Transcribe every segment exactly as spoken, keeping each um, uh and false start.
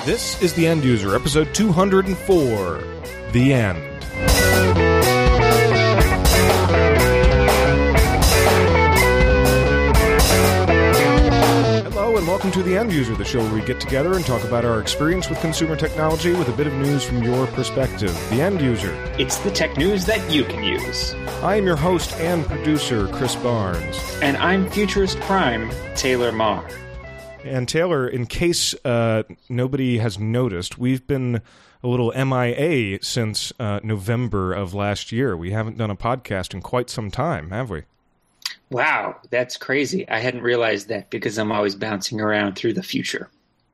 This is The End User, episode two hundred four, The End. Hello and welcome to The End User, the show where we get together and talk about our experience with consumer technology with a bit of news from your perspective. The End User. It's the tech news that you can use. I am your host and producer, Chris Barnes. And I'm Futurist Prime, Taylor Marr. And Taylor, in case uh, nobody has noticed, we've been a little M I A since uh, November of last year. We haven't done a podcast in quite some time, have we? Wow, that's crazy. I hadn't realized that because I'm always bouncing around through the future.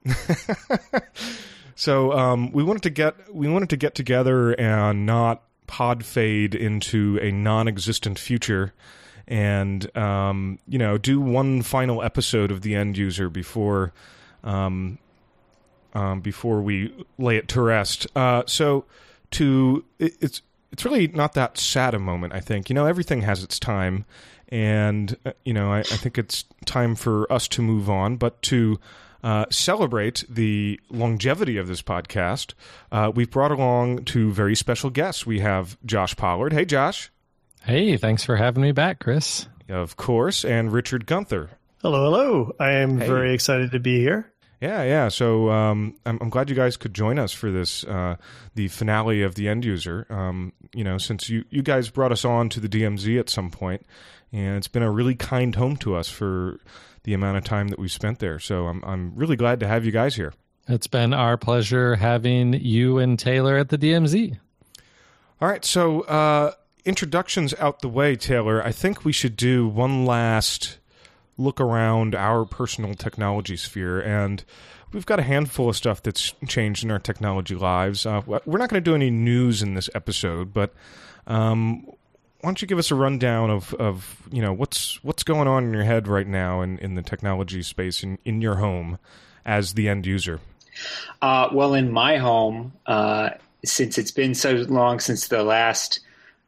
So um, we wanted to get we wanted to get together and not pod fade into a non-existent future. And, um, you know, do one final episode of The End User before um, um, before we lay it to rest. Uh, so to it, it's it's really not that sad a moment, I think. You know, everything has its time. And, uh, you know, I, I think it's time for us to move on. But to uh, celebrate the longevity of this podcast, uh, we've brought along two very special guests. We have Josh Pollard. Hey, Josh. Hey, thanks for having me back, Chris. Of course, and Richard Gunther. Hello, hello. I am Hey. very excited to be here. Yeah, yeah. So um, I'm, I'm glad you guys could join us for this, uh, the finale of The End User. Um, you know, since you, you guys brought us on to the D M Z at some point, and it's been a really kind home to us for the amount of time that we've spent there. So I'm I'm really glad to have you guys here. It's been our pleasure having you and Taylor at the D M Z. All right, so uh, introductions out the way, Taylor. I think we should do one last look around our personal technology sphere, and we've got a handful of stuff that's changed in our technology lives. Uh, we're not going to do any news in this episode, but um, why don't you give us a rundown of, of you know what's what's going on in your head right now in, in the technology space in, in your home as the end user? Uh, well, in my home, uh, since it's been so long since the last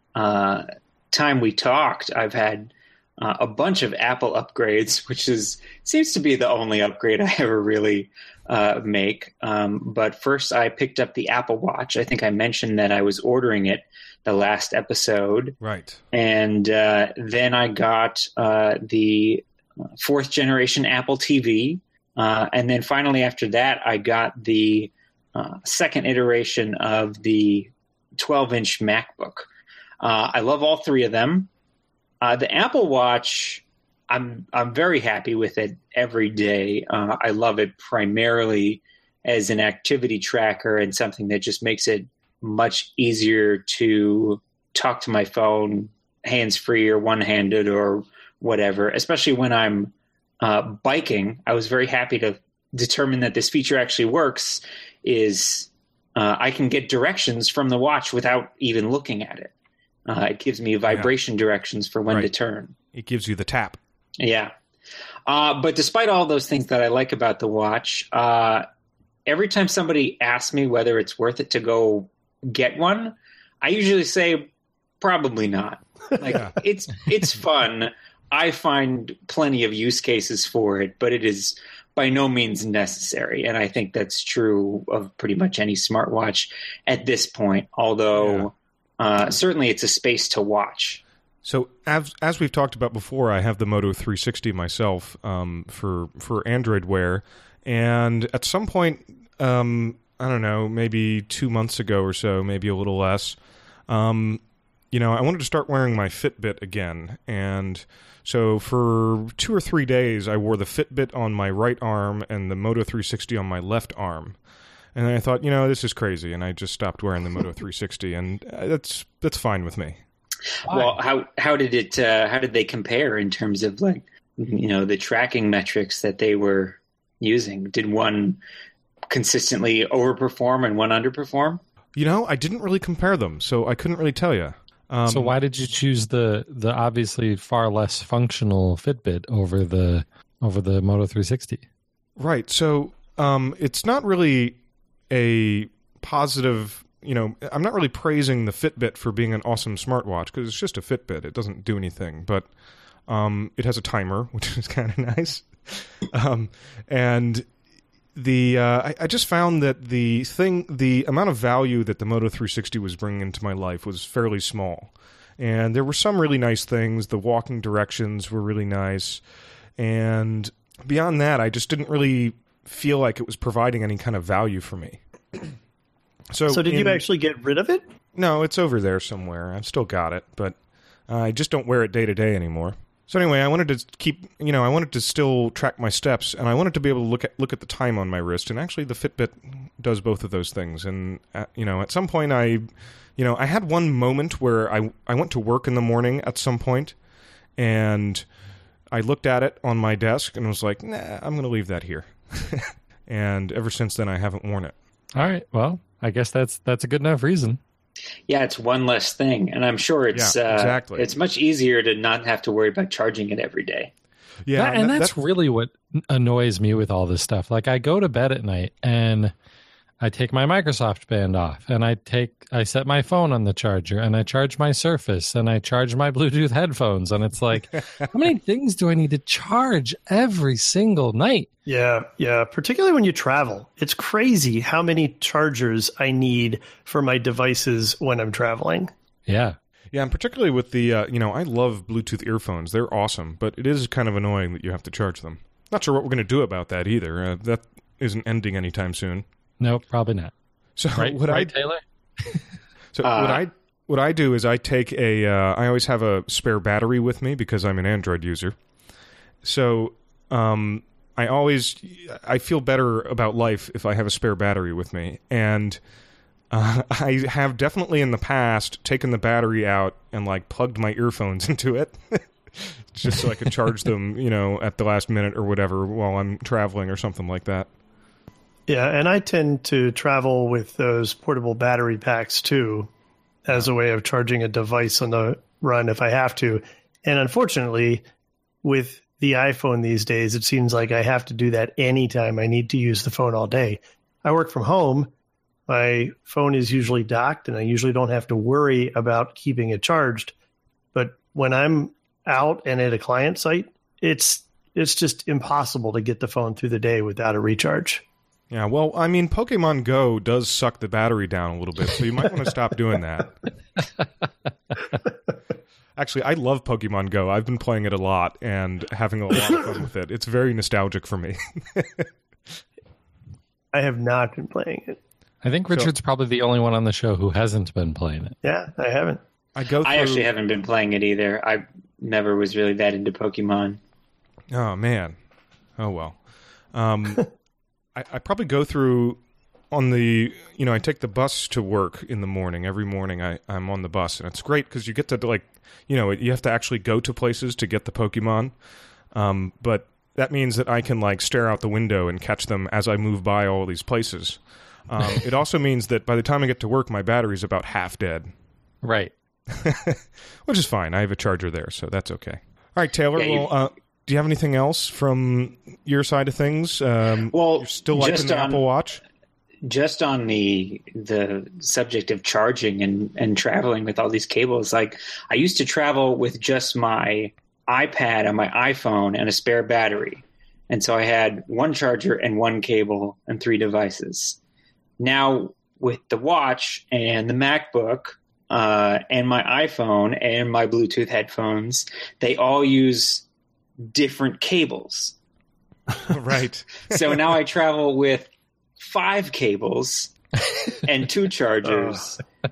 uh, time we talked, I've had uh, a bunch of Apple upgrades, which is seems to be the only upgrade I ever really uh, make. Um, but first, I picked up the Apple Watch. I think I mentioned that I was ordering it the last episode. Right. And uh, then I got uh, the fourth generation Apple T V. Uh, and then finally after that, I got the uh, second iteration of the twelve-inch MacBook. Uh, I love all three of them. Uh, the Apple Watch, I'm I'm very happy with it every day. Uh, I love it primarily as an activity tracker and something that just makes it much easier to talk to my phone hands-free or one-handed or whatever, especially when I'm uh, biking. I was very happy to determine that this feature actually works, is uh, I can get directions from the watch without even looking at it. Uh, it gives me vibration yeah. directions for when right. to turn. It gives you the tap. Yeah. Uh, but despite all those things that I like about the watch, uh, every time somebody asks me whether it's worth it to go get one, I usually say probably not. Like yeah. it's it's fun. I find plenty of use cases for it, but it is by no means necessary. And I think that's true of pretty much any smartwatch at this point, although yeah. uh, certainly it's a space to watch. So as as we've talked about before, I have the Moto three sixty myself um, for for Android Wear, and at some point, um, I don't know, maybe two months ago or so, maybe a little less, um, you know, I wanted to start wearing my Fitbit again, and so for two or three days, I wore the Fitbit on my right arm and the Moto three sixty on my left arm. And I thought, you know, this is crazy, and I just stopped wearing the Moto three sixty, and that's that's fine with me. Well, how how did it uh, how did they compare in terms of, like, you know, the tracking metrics that they were using? Did one consistently overperform and one underperform? You know, I didn't really compare them, so I couldn't really tell you. Um, so why did you choose the the obviously far less functional Fitbit over the over the Moto three sixty? Right. So um, it's not really a positive. You know, I'm not really praising the Fitbit for being an awesome smartwatch because it's just a Fitbit. It doesn't do anything, but um, it has a timer, which is kind of nice. Um, and the uh, I, I just found that the thing, the amount of value that the Moto three sixty was bringing into my life was fairly small. And there were some really nice things. The walking directions were really nice. And beyond that, I just didn't really feel like it was providing any kind of value for me. So, so did in, you actually get rid of it? No, it's over there somewhere. I've still got it, but uh, I just don't wear it day to day anymore. So anyway, I wanted to keep, you know, I wanted to still track my steps, and I wanted to be able to look at look at the time on my wrist. And actually, the Fitbit does both of those things. And uh, you know, at some point, I You know, I had one moment where I, I went to work in the morning at some point, and I looked at it on my desk and was like, nah, I'm going to leave that here. And ever since then, I haven't worn it. All right. Well, I guess that's that's a good enough reason. Yeah, it's one less thing. And I'm sure it's yeah, exactly. uh, it's much easier to not have to worry about charging it every day. Yeah, that, and, and that's, that's really what annoys me with all this stuff. Like, I go to bed at night and I take my Microsoft band off, and I take I set my phone on the charger, and I charge my Surface, and I charge my Bluetooth headphones, and it's like, how many things do I need to charge every single night? Yeah, yeah, particularly when you travel. It's crazy how many chargers I need for my devices when I'm traveling. Yeah. Yeah, and particularly with the, uh, you know, I love Bluetooth earphones. They're awesome, but it is kind of annoying that you have to charge them. Not sure what we're going to do about that either. Uh, that isn't ending anytime soon. No, probably not. So right, what right, I Taylor? so uh, what I what I do is I take a uh, I always have a spare battery with me because I'm an Android user. So um, I always I feel better about life if I have a spare battery with me, and uh, I have definitely in the past taken the battery out and like plugged my earphones into it. Just so I could charge them, you know, at the last minute or whatever while I'm traveling or something like that. Yeah, and I tend to travel with those portable battery packs, too, as a way of charging a device on the run if I have to. And unfortunately, with the iPhone these days, it seems like I have to do that anytime I need to use the phone all day. I work from home. My phone is usually docked, and I usually don't have to worry about keeping it charged. But when I'm out and at a client site, it's it's just impossible to get the phone through the day without a recharge. Yeah, well, I mean, Pokemon Go does suck the battery down a little bit, so you might want to stop doing that. Actually, I love Pokemon Go. I've been playing it a lot and having a lot of fun with it. It's very nostalgic for me. I have not been playing it. I think Richard's so, probably the only one on the show who hasn't been playing it. Yeah, I haven't. I go. Through... I actually haven't been playing it either. I never was really that into Pokemon. Oh, man. Oh, well. Um... I, I probably go through on the, you know, I take the bus to work in the morning. Every morning I, I'm on the bus, and it's great because you get to, like, you know, you have to actually go to places to get the Pokemon. Um, but that means that I can, like, stare out the window and catch them as I move by all these places. Um, it also means that by the time I get to work, my battery's about half dead. Right. Which is fine. I have a charger there, so that's okay. All right, Taylor, yeah, well, uh, do you have anything else from your side of things? Um, well, you're still liking the on, Apple Watch? Just on the the subject of charging and, and traveling with all these cables, like I used to travel with just my iPad and my iPhone and a spare battery. And so I had one charger and one cable and three devices. Now with the watch and the MacBook uh, and my iPhone and my Bluetooth headphones, they all use different cables. Right. So now I travel with five cables and two chargers. Oh.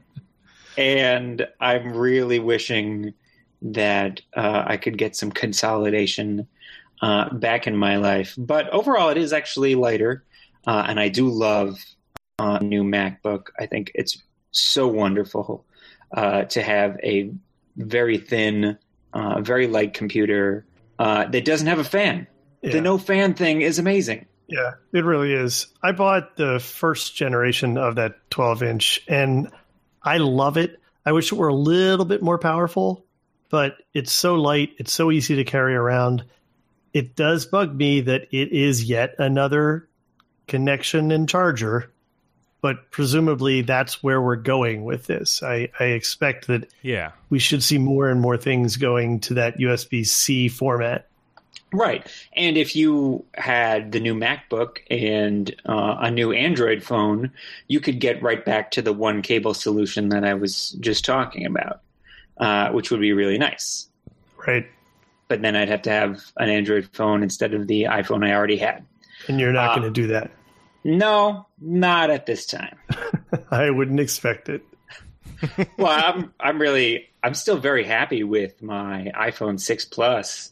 And I'm really wishing that uh, I could get some consolidation uh, back in my life. But overall, it is actually lighter. Uh, and I do love a new MacBook. I think it's so wonderful uh, to have a very thin, uh, very light computer Uh, that doesn't have a fan. Yeah. The no fan thing is amazing. Yeah, it really is. I bought the first generation of that twelve inch, and I love it. I wish it were a little bit more powerful, but it's so light. It's so easy to carry around. It does bug me that it is yet another connection and charger, but presumably that's where we're going with this. I, I expect that yeah. we should see more and more things going to that U S B C format. Right. And if you had the new MacBook and uh, a new Android phone, you could get right back to the one cable solution that I was just talking about, uh, which would be really nice. Right. But then I'd have to have an Android phone instead of the iPhone I already had. And you're not uh, going to do that. No, not at this time. I wouldn't expect it. Well, I'm I'm really I'm still very happy with my iPhone six Plus.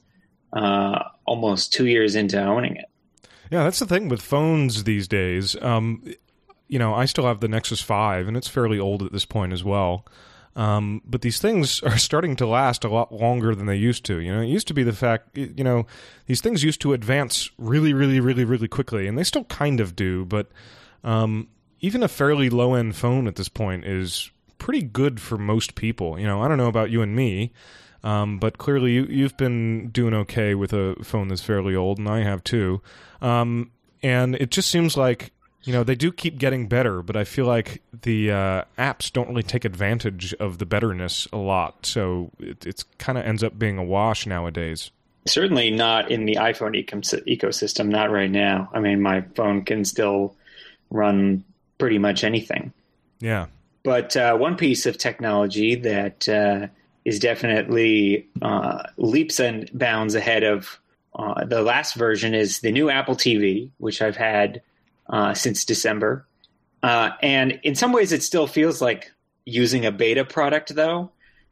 Uh, almost two years into owning it. Yeah, that's the thing with phones these days. Um, you know, I still have the Nexus five, and it's fairly old at this point as well. Um, but these things are starting to last a lot longer than they used to. You know, it used to be the fact, you know, these things used to advance really, really, really, really quickly, and they still kind of do. But um, even a fairly low-end phone at this point is pretty good for most people. You know, I don't know about you and me, um, but clearly you, you've been doing okay with a phone that's fairly old, and I have too. Um, and it just seems like, you know, they do keep getting better, but I feel like the uh, apps don't really take advantage of the betterness a lot. So it it's kind of ends up being a wash nowadays. Certainly not in the iPhone ecom- ecosystem, not right now. I mean, my phone can still run pretty much anything. Yeah. But uh, one piece of technology that uh, is definitely uh, leaps and bounds ahead of uh, the last version is the new Apple T V, which I've had Uh, since December. Uh, and in some ways it still feels like using a beta product, though.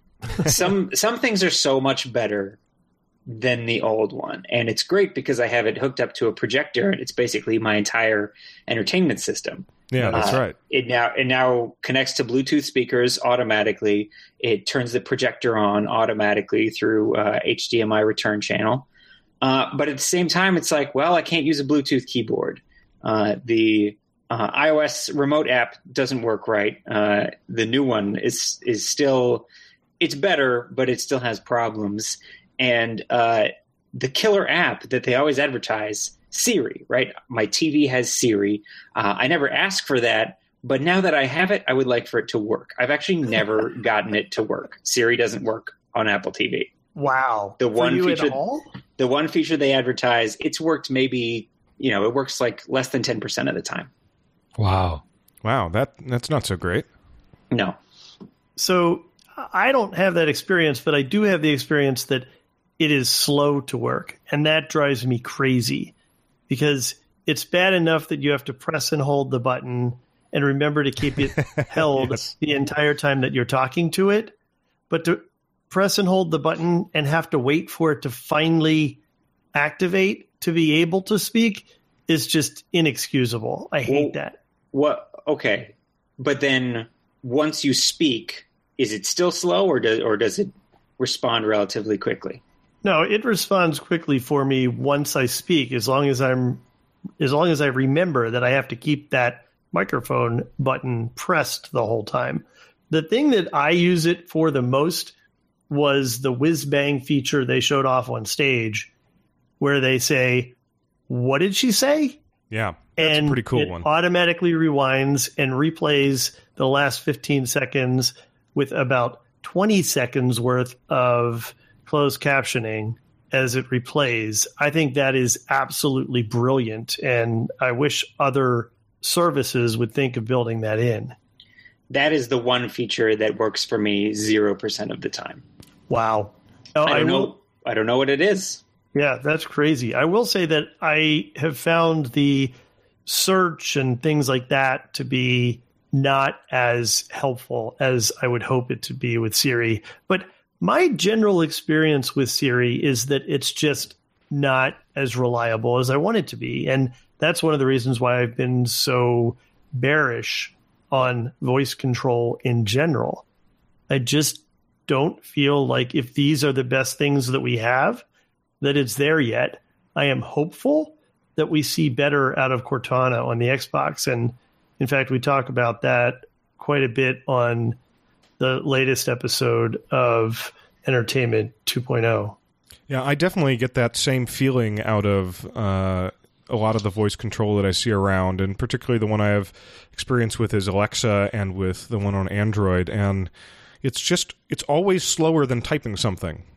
some some things are so much better than the old one. And it's great because I have it hooked up to a projector, and it's basically my entire entertainment system. Yeah, that's uh, right. It now it now connects to Bluetooth speakers automatically. It turns the projector on automatically through uh, H D M I return channel. Uh, but at the same time, it's like, well, I can't use a Bluetooth keyboard. Uh, the uh, iOS remote app doesn't work right. Uh, the new one is is still it's better, but it still has problems. And uh, the killer app that they always advertise, Siri, right? My T V has Siri. Uh, I never asked for that, but now that I have it, I would like for it to work. I've actually never gotten it to work. Siri doesn't work on Apple T V. Wow. The For one you feature, at all? the one feature they advertise, it's worked maybe. You know, it works like less than ten percent of the time. Wow. Wow, that that's not so great. No. So I don't have that experience, but I do have the experience that it is slow to work. And that drives me crazy because it's bad enough that you have to press and hold the button and remember to keep it held yes. the entire time that you're talking to it. But to press and hold the button and have to wait for it to finally activate to be able to speak is just inexcusable. I hate well, that. What? Okay. But then once you speak, is it still slow or does, or does it respond relatively quickly? No, it responds quickly for me once I speak, as long as I'm, as long as I remember that I have to keep that microphone button pressed the whole time. The thing that I use it for the most was the whiz bang feature they showed off on stage, where they say, "What did she say?" Yeah, that's and a pretty cool it one. Automatically rewinds and replays the last fifteen seconds with about twenty seconds worth of closed captioning as it replays. I think that is absolutely brilliant, and I wish other services would think of building that in. That is the one feature that works for me zero percent of the time. Wow. Oh, I don't I know. will- I don't know what it is. Yeah, that's crazy. I will say that I have found the search and things like that to be not as helpful as I would hope it to be with Siri. But my general experience with Siri is that it's just not as reliable as I want it to be. And that's one of the reasons why I've been so bearish on voice control in general. I just don't feel like if these are the best things that we have, that it's there yet. I am hopeful that we see better out of Cortana on the Xbox. And in fact, we talk about that quite a bit on the latest episode of Entertainment two point oh. Yeah, I definitely get that same feeling out of uh, a lot of the voice control that I see around, and particularly the one I have experience with is Alexa and with the one on Android. And it's just, it's always slower than typing something.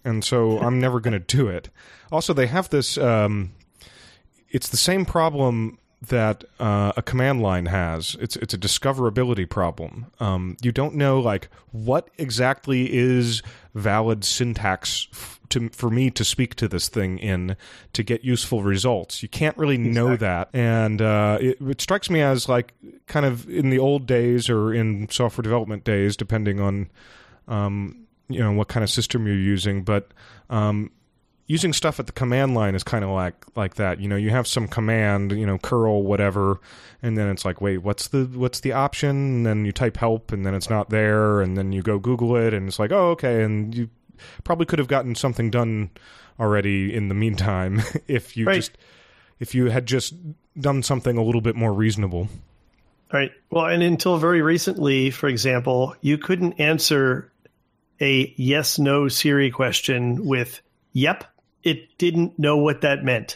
and so I'm never going to do it. Also, they have this. Um, it's the same problem that uh, a command line has. It's it's a discoverability problem. Um, you don't know like what exactly is valid syntax f- to for me to speak to this thing in to get useful results. You can't really know exactly. that, and uh, it, it strikes me as like kind of in the old days or in software development days, depending on um, you know what kind of system you're using, but um, using stuff at the command line is kind of like like that. You know, you have some command, you know, curl whatever, and then it's like, wait, what's the what's the option? And then you type help, and then it's not there, and then you go Google it, and it's like, oh, okay, and you probably could have gotten something done already in the meantime if you right. just if you had just done something a little bit more reasonable. Right. Well, and until very recently, for example, you couldn't answer a yes/no Siri question with "Yep." It didn't know what that meant.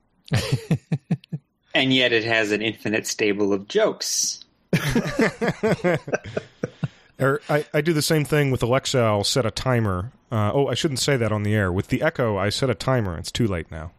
And yet it has an infinite stable of jokes. Or I, I do the same thing with Alexa. I'll set a timer. Uh, oh, I shouldn't say that on the air. With the Echo, I set a timer. It's too late now.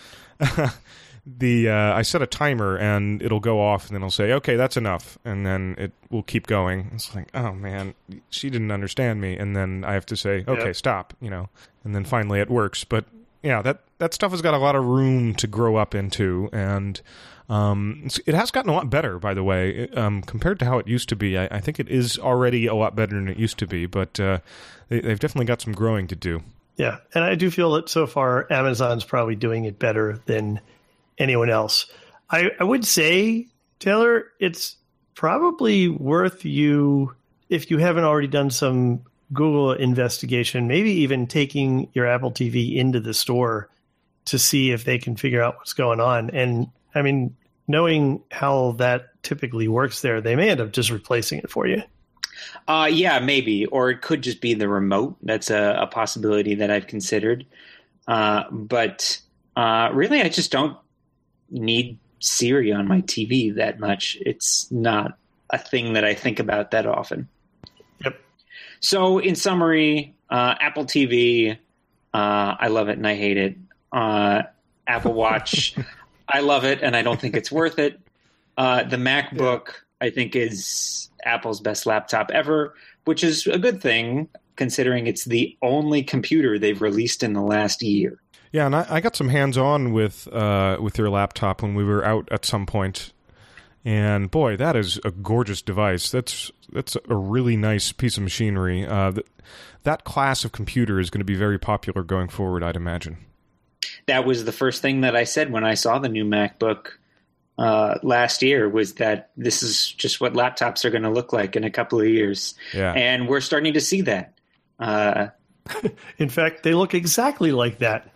the uh, I set a timer, and it'll go off, and then it'll say, okay, that's enough. And then it will keep going. It's like, oh, man, she didn't understand me. And then I have to say, okay, yep. stop, you know. And then finally it works. But yeah, that, that stuff has got a lot of room to grow up into, and um, it has gotten a lot better, by the way, um, compared to how it used to be. I, I think it is already a lot better than it used to be, but uh, they, they've definitely got some growing to do. Yeah, and I do feel that so far Amazon's probably doing it better than anyone else. I, I would say, Taylor, it's probably worth you, if you haven't already done some Google investigation, maybe even taking your Apple T V into the store to see if they can figure out what's going on. And I mean, knowing how that typically works there, they may end up just replacing it for you. Uh, yeah, maybe. Or it could just be the remote. That's a, a possibility that I've considered. Uh, but uh, really, I just don't need Siri on my T V that much. It's not a thing that I think about that often. Yep. So in summary, uh, Apple T V, uh, I love it and I hate it. Uh, Apple Watch, I love it and I don't think it's worth it. Uh, the MacBook, yeah. I think, is Apple's best laptop ever, which is a good thing considering it's the only computer they've released in the last year. Yeah, and I, I got some hands-on with uh, with your laptop when we were out at some point. And boy, that is a gorgeous device. That's that's a really nice piece of machinery. Uh, that, that class of computer is going to be very popular going forward, I'd imagine. That was the first thing that I said when I saw the new MacBook uh, last year, was that this is just what laptops are going to look like in a couple of years. Yeah. And we're starting to see that. Uh, in fact, they look exactly like that.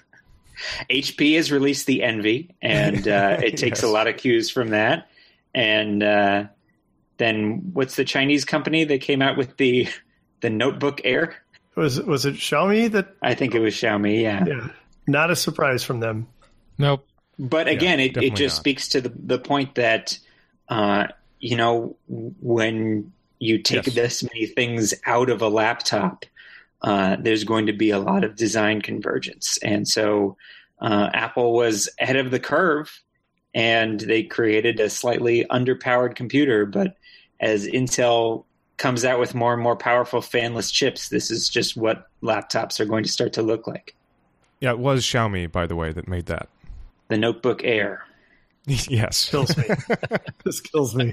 H P has released the Envy, and uh, it takes yes. a lot of cues from that. And uh, then what's the Chinese company that came out with the the Notebook Air? Was was it Xiaomi that? I think it was Xiaomi. Yeah, yeah. Not a surprise from them. Nope. But again, yeah, it, it just not. speaks to the the point that uh, you know, when you take yes. this many things out of a laptop, uh, there's going to be a lot of design convergence. And so uh, Apple was ahead of the curve, and they created a slightly underpowered computer. But as Intel comes out with more and more powerful fanless chips, this is just what laptops are going to start to look like. Yeah, it was Xiaomi, by the way, that made that. The Notebook Air. Yes. Kills me. This kills me.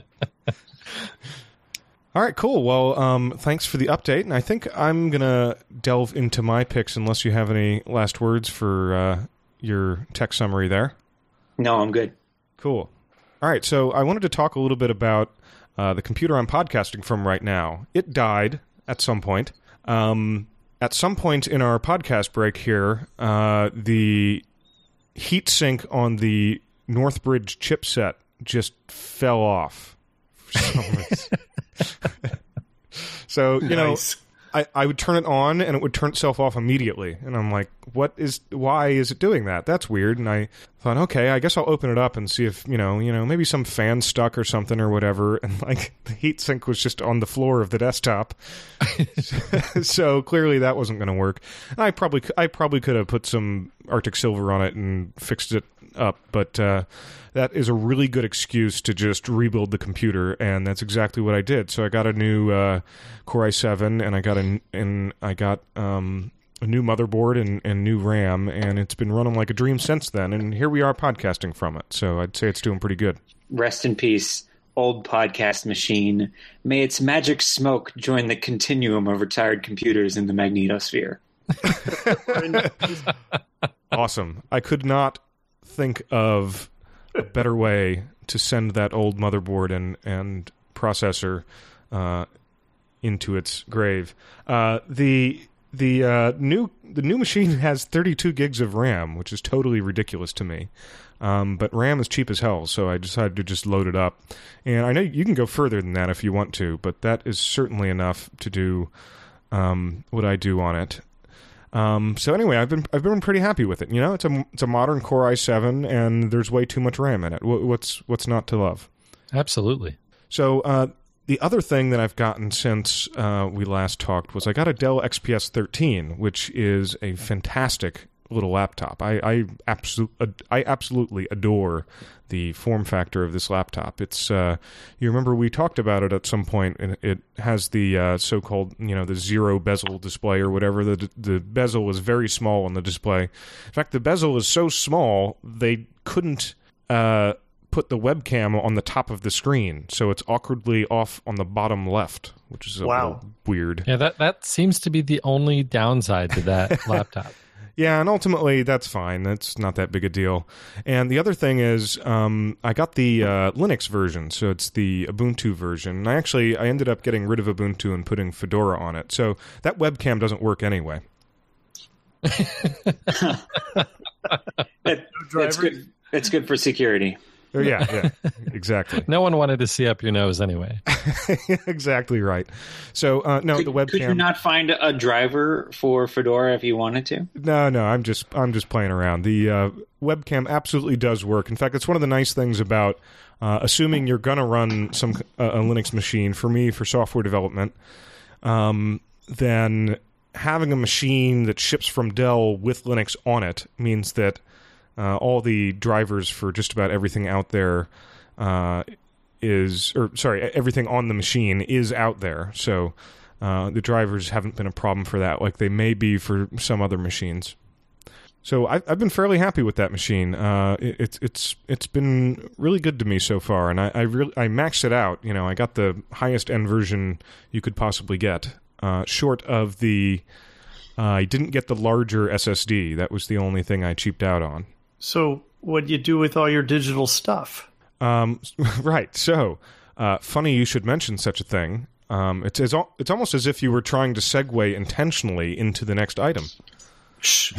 All right, cool. Well, um, thanks for the update. And I think I'm going to delve into my picks unless you have any last words for uh, your tech summary there. No, I'm good. Cool. All right, so I wanted to talk a little bit about uh, the computer I'm podcasting from right now. It died at some point. Um, at some point in our podcast break here, uh, the heatsink on the Northbridge chipset just fell off for some reason. So, you nice. I, I would turn it on and it would turn itself off immediately. And I'm like, what is, why is it doing that? That's weird. And I thought, okay, I guess I'll open it up and see if, you know, you know, maybe some fan stuck or something or whatever. And like the heatsink was just on the floor of the desktop. So clearly that wasn't going to work. And I probably, I probably could have put some Arctic Silver on it and fixed it up. But, uh, that is a really good excuse to just rebuild the computer, and that's exactly what I did. So I got a new uh, Core i seven, and I got a and I got um, a new motherboard and, and new RAM, and it's been running like a dream since then. And here we are podcasting from it. So I'd say it's doing pretty good. Rest in peace, old podcast machine. May its magic smoke join the continuum of retired computers in the magnetosphere. Awesome. I could not think of a better way to send that old motherboard and and processor uh, into its grave. Uh, the the uh, new the new machine has thirty-two gigs of RAM, which is totally ridiculous to me. Um, but RAM is cheap as hell, so I decided to just load it up. And I know you can go further than that if you want to, but that is certainly enough to do um, what I do on it. Um, so anyway, I've been I've been pretty happy with it. You know, it's a it's a modern Core i seven, and there's way too much RAM in it. What's what's not to love? Absolutely. So uh, the other thing that I've gotten since uh, we last talked was I got a Dell X P S thirteen, which is a fantastic little laptop. I I, absolu- I absolutely adore the form factor of this laptop. It's uh, you remember we talked about it at some point, and it has the uh, so-called, you know, the zero bezel display or whatever. The the bezel is very small on the display. In fact, the bezel is so small they couldn't uh, put the webcam on the top of the screen, so it's awkwardly off on the bottom left, which is a wow. little weird. Yeah, that that seems to be the only downside to that laptop. Yeah, and ultimately that's fine. That's not that big a deal. And the other thing is, um, I got the uh, Linux version, so it's the Ubuntu version. And I actually I ended up getting rid of Ubuntu and putting Fedora on it. So that webcam doesn't work anyway. that, that's good. That's good for security. Oh, yeah, yeah, exactly. No one wanted to see up your nose anyway. Exactly right. So, uh, no, could, the webcam. Could you not find a driver for Fedora if you wanted to? No, no, I'm just I'm just playing around. The uh, webcam absolutely does work. In fact, it's one of the nice things about uh, assuming you're going to run some uh, a Linux machine. For me, for software development, um, then having a machine that ships from Dell with Linux on it means that Uh, all the drivers for just about everything out there uh, is, or sorry, everything on the machine is out there. So uh, the drivers haven't been a problem for that, like they may be for some other machines. So I've, I've been fairly happy with that machine. Uh, it, it's it's it's been really good to me so far, and I I, really, I maxed it out. You know, I got the highest end version you could possibly get, uh, short of the. Uh, I didn't get the larger S S D. That was the only thing I cheaped out on. So what do you do with all your digital stuff? Um, right. So, uh, funny you should mention such a thing. Um, it's it's, al- it's almost as if you were trying to segue intentionally into the next item. Shh.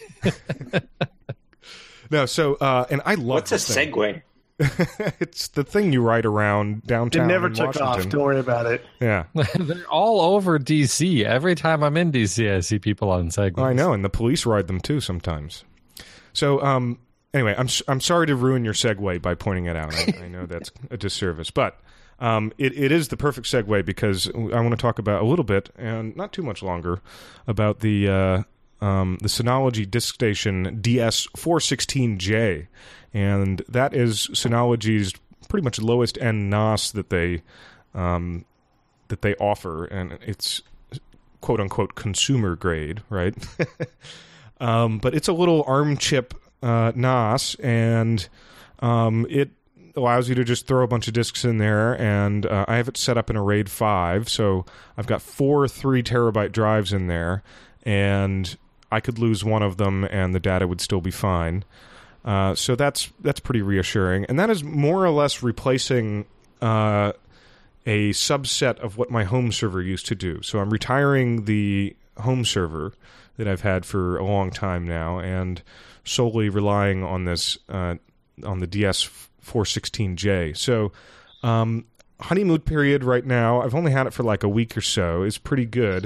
No, so, uh, and I love What's a this thing. segue? It's the thing you ride around downtown. It never in took Washington. off. Don't worry about it. Yeah. They're all over D C. Every time I'm in D C, I see people on Segways. I know, and the police ride them too sometimes. So, um, anyway, I'm I'm sorry to ruin your segue by pointing it out. I, I know that's a disservice, but um, it it is the perfect segue because I want to talk about a little bit and not too much longer about the uh, um, the Synology DiskStation D S four sixteen J, and that is Synology's pretty much lowest end N O S that they um, that they offer, and it's quote unquote consumer grade, right? Um, but it's a little ARM chip uh, N O S, and um, it allows you to just throw a bunch of disks in there, and uh, I have it set up in a RAID five, so I've got four three terabyte drives in there, and I could lose one of them, and the data would still be fine. Uh, so that's that's pretty reassuring, and that is more or less replacing uh, a subset of what my home server used to do. So I'm retiring the home server that I've had for a long time now, and solely relying on this uh, on the D S four sixteen J. So um, honeymoon period right now. I've only had it for like a week or so. Is pretty good,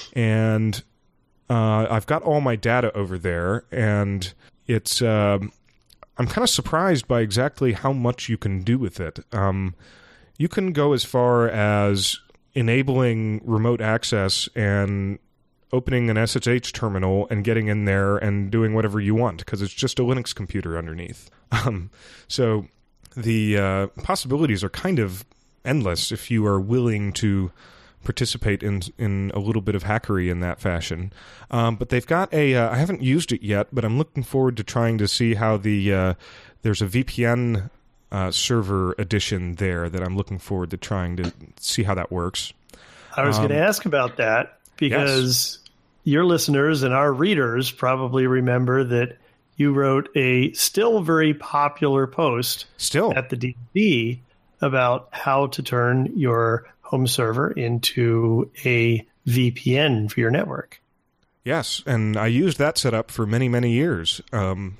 and uh, I've got all my data over there, and it's. Uh, I'm kind of surprised by exactly how much you can do with it. Um, you can go as far as enabling remote access and opening an S S H terminal and getting in there and doing whatever you want because it's just a Linux computer underneath. Um, so the uh, possibilities are kind of endless if you are willing to participate in in a little bit of hackery in that fashion. Um, but they've got a, uh, I haven't used it yet, but I'm looking forward to trying to see how the, uh, there's a V P N uh, server edition there that I'm looking forward to trying to see how that works. I was Um, going to ask about that because yes. your listeners and our readers probably remember that you wrote a still very popular post Still. at the D M V about how to turn your home server into a V P N for your network. Yes, and I used that setup for many, many years. Um,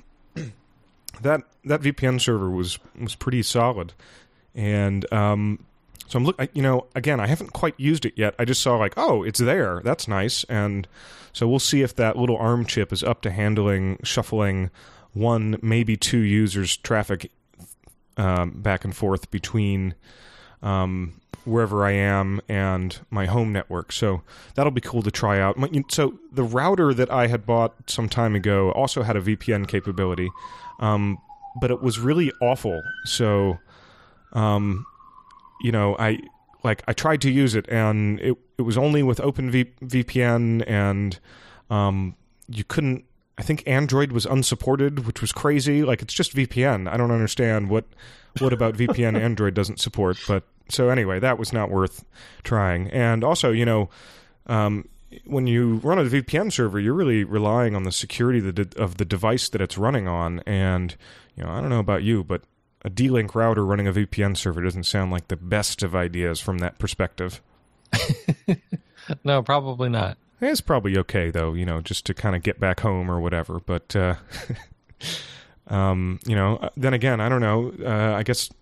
that that V P N server was was pretty solid, and um, so I'm look. I, you know, again, I haven't quite used it yet. I just saw like, oh, it's there. That's nice, and so we'll see if that little ARM chip is up to handling shuffling one, maybe two users' traffic um, back and forth between. Um, wherever I am and my home network. So that'll be cool to try out. So the router that I had bought some time ago also had a V P N capability, um, but it was really awful. So, um, you know, I like I tried to use it, and it it was only with OpenVPN, and um, you couldn't. I think Android was unsupported, which was crazy. Like, it's just V P N. I don't understand what what about V P N Android doesn't support, but. So anyway, that was not worth trying. And also, you know, um, when you run a V P N server, you're really relying on the security of the, of the device that it's running on. And, you know, I don't know about you, but a D-Link router running a V P N server doesn't sound like the best of ideas from that perspective. No, probably not. It's probably okay, though, you know, just to kind of get back home or whatever. But, uh, um, you know, then again, I don't know. Uh, I guess...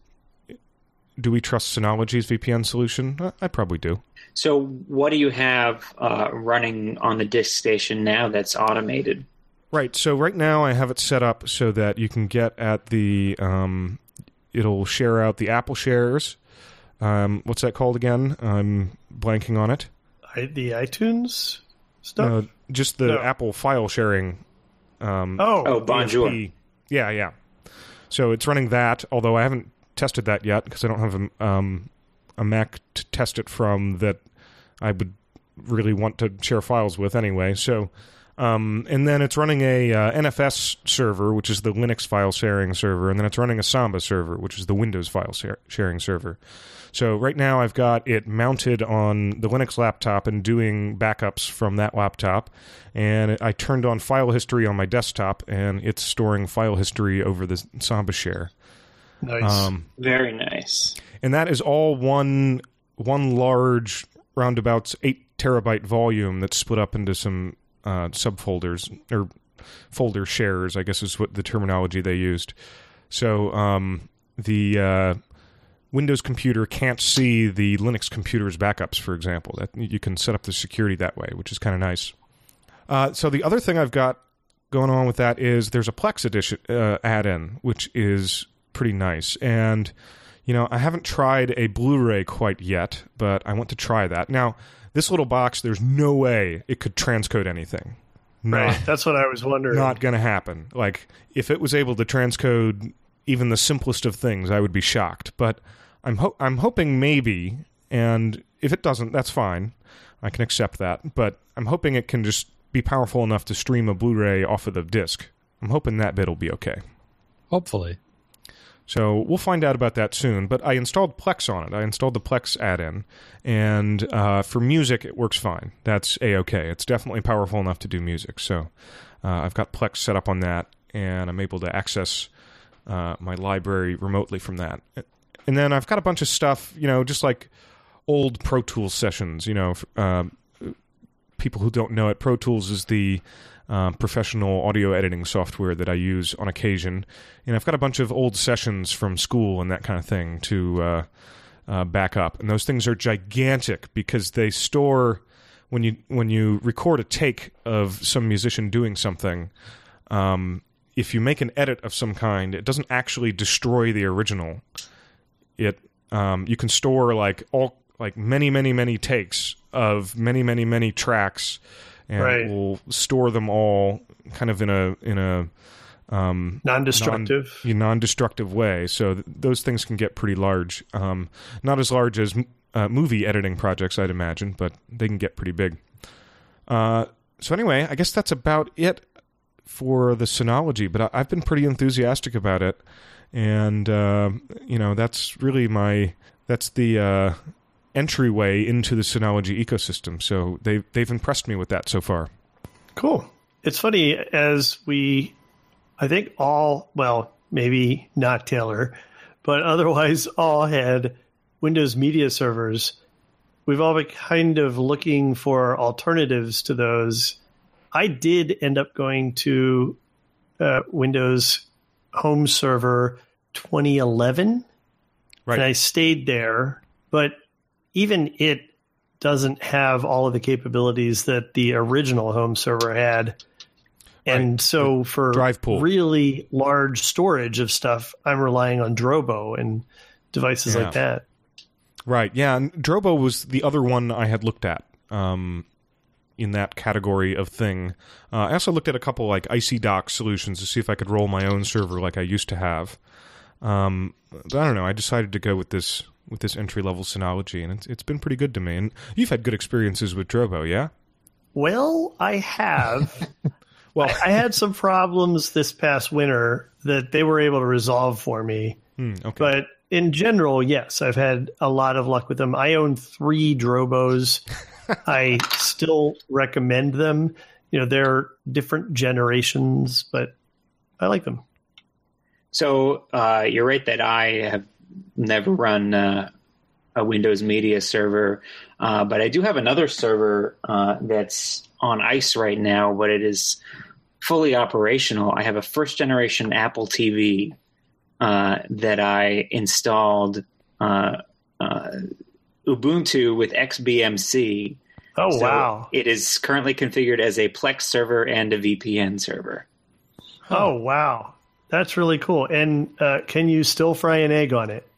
Do we trust Synology's V P N solution? I probably do. So what do you have uh, running on the disk station now that's automated? Right. So right now I have it set up so that you can get at the, um, it'll share out the Apple shares. Um, what's that called again? I'm blanking on it. I, the iTunes stuff? Uh, just the No. Apple file sharing. Um, Oh, Oh, Bonjour. E S P. Yeah, yeah. So it's running that, although I haven't tested that yet because I don't have a, um, a Mac to test it from that I would really want to share files with anyway. So, um, and then it's running a uh, N F S server, which is the Linux file sharing server, and then it's running a Samba server, which is the Windows file share- sharing server. So right now I've got it mounted on the Linux laptop and doing backups from that laptop, and I turned on file history on my desktop, and it's storing file history over the Samba share. Nice. Um, Very nice. and that is all one one large roundabouts eight terabyte volume that's split up into some uh, subfolders or folder shares, I guess is what the terminology they used. So um, the uh, Windows computer can't see the Linux computer's backups, for example. That you can set up the security that way, which is kind of nice. Uh, so the other thing I've got going on with that is there's a Plex edition uh, add-in, which is pretty nice. And, you know, I haven't tried a Blu-ray quite yet, but I want to try that. Now, this little box, there's no way it could transcode anything. No, right. That's what I was wondering. not going to happen. Like, if it was able to transcode even the simplest of things, I would be shocked. But I'm ho- I'm hoping maybe, and if it doesn't, that's fine. I can accept that. But I'm hoping it can just be powerful enough to stream a Blu-ray off of the disc. I'm hoping that bit will be okay. Hopefully. So we'll find out about that soon. But I installed Plex on it. I installed the Plex add-in. And uh, for music, it works fine. That's A-okay. It's definitely powerful enough to do music. So uh, I've got Plex set up on that, and I'm able to access uh, my library remotely from that. And then I've got a bunch of stuff, you know, just like old Pro Tools sessions. You know, uh, people who don't know it, Pro Tools is the Uh, professional audio editing software that I use on occasion. And I've got a bunch of old sessions from school and that kind of thing to uh, uh, backup, and those things are gigantic because they store when you when you record a take of some musician doing something. Um, if you make an edit of some kind, it doesn't actually destroy the original. It um, you can store like all like many many many takes of many many many tracks, and Right. it will store them all kind of in a in a um, Non-destructive. non, non-destructive way. So th- those things can get pretty large. Um, not as large as uh, movie editing projects, I'd imagine, but they can get pretty big. Uh, so anyway, I guess that's about it for the Synology, but I- I've been pretty enthusiastic about it. And, uh, you know, that's really my, that's the uh, entryway into the Synology ecosystem. So they've, they've impressed me with that so far. Cool. It's funny, as we, I think all, well, maybe not Taylor, but otherwise all had Windows Media Servers. We've all been kind of looking for alternatives to those. I did end up going to uh, Windows Home Server twenty eleven, Right. and I stayed there, but even it doesn't have all of the capabilities that the original home server had. And Right. so for Drive pool. really large storage of stuff, I'm relying on Drobo and devices Yeah. like that. Right, yeah, and Drobo was the other one I had looked at um, in that category of thing. Uh, I also looked at a couple like Icy Dock solutions to see if I could roll my own server like I used to have. Um, but I don't know, I decided to go with this with this entry-level Synology, and it's, it's been pretty good to me. And you've had good experiences with Drobo, yeah? Well, I have. Well, I, I had some problems this past winter that they were able to resolve for me. hmm, okay. But in general, yes, I've had a lot of luck with them. I own three Drobos. I still recommend them. You know, they're different generations, but I like them. So uh, you're right that I have never run uh, a Windows Media Server, uh, but I do have another server uh, that's on ice right now, but it is fully operational. I have a first generation Apple T V uh, that I installed uh, uh, Ubuntu with X B M C. Oh, So wow. It is currently configured as a Plex server and a V P N server. Oh, wow. That's really cool. And uh, can you still fry an egg on it?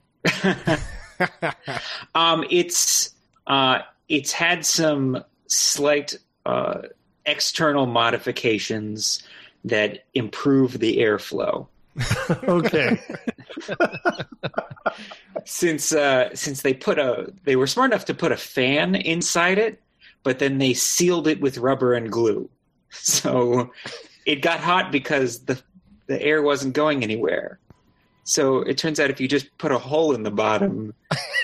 um, it's uh, it's had some slight uh, external modifications that improve the airflow. Okay. Since uh, since they put a they were smart enough to put a fan inside it, but then they sealed it with rubber and glue. So it got hot because the the air wasn't going anywhere. So it turns out if you just put a hole in the bottom,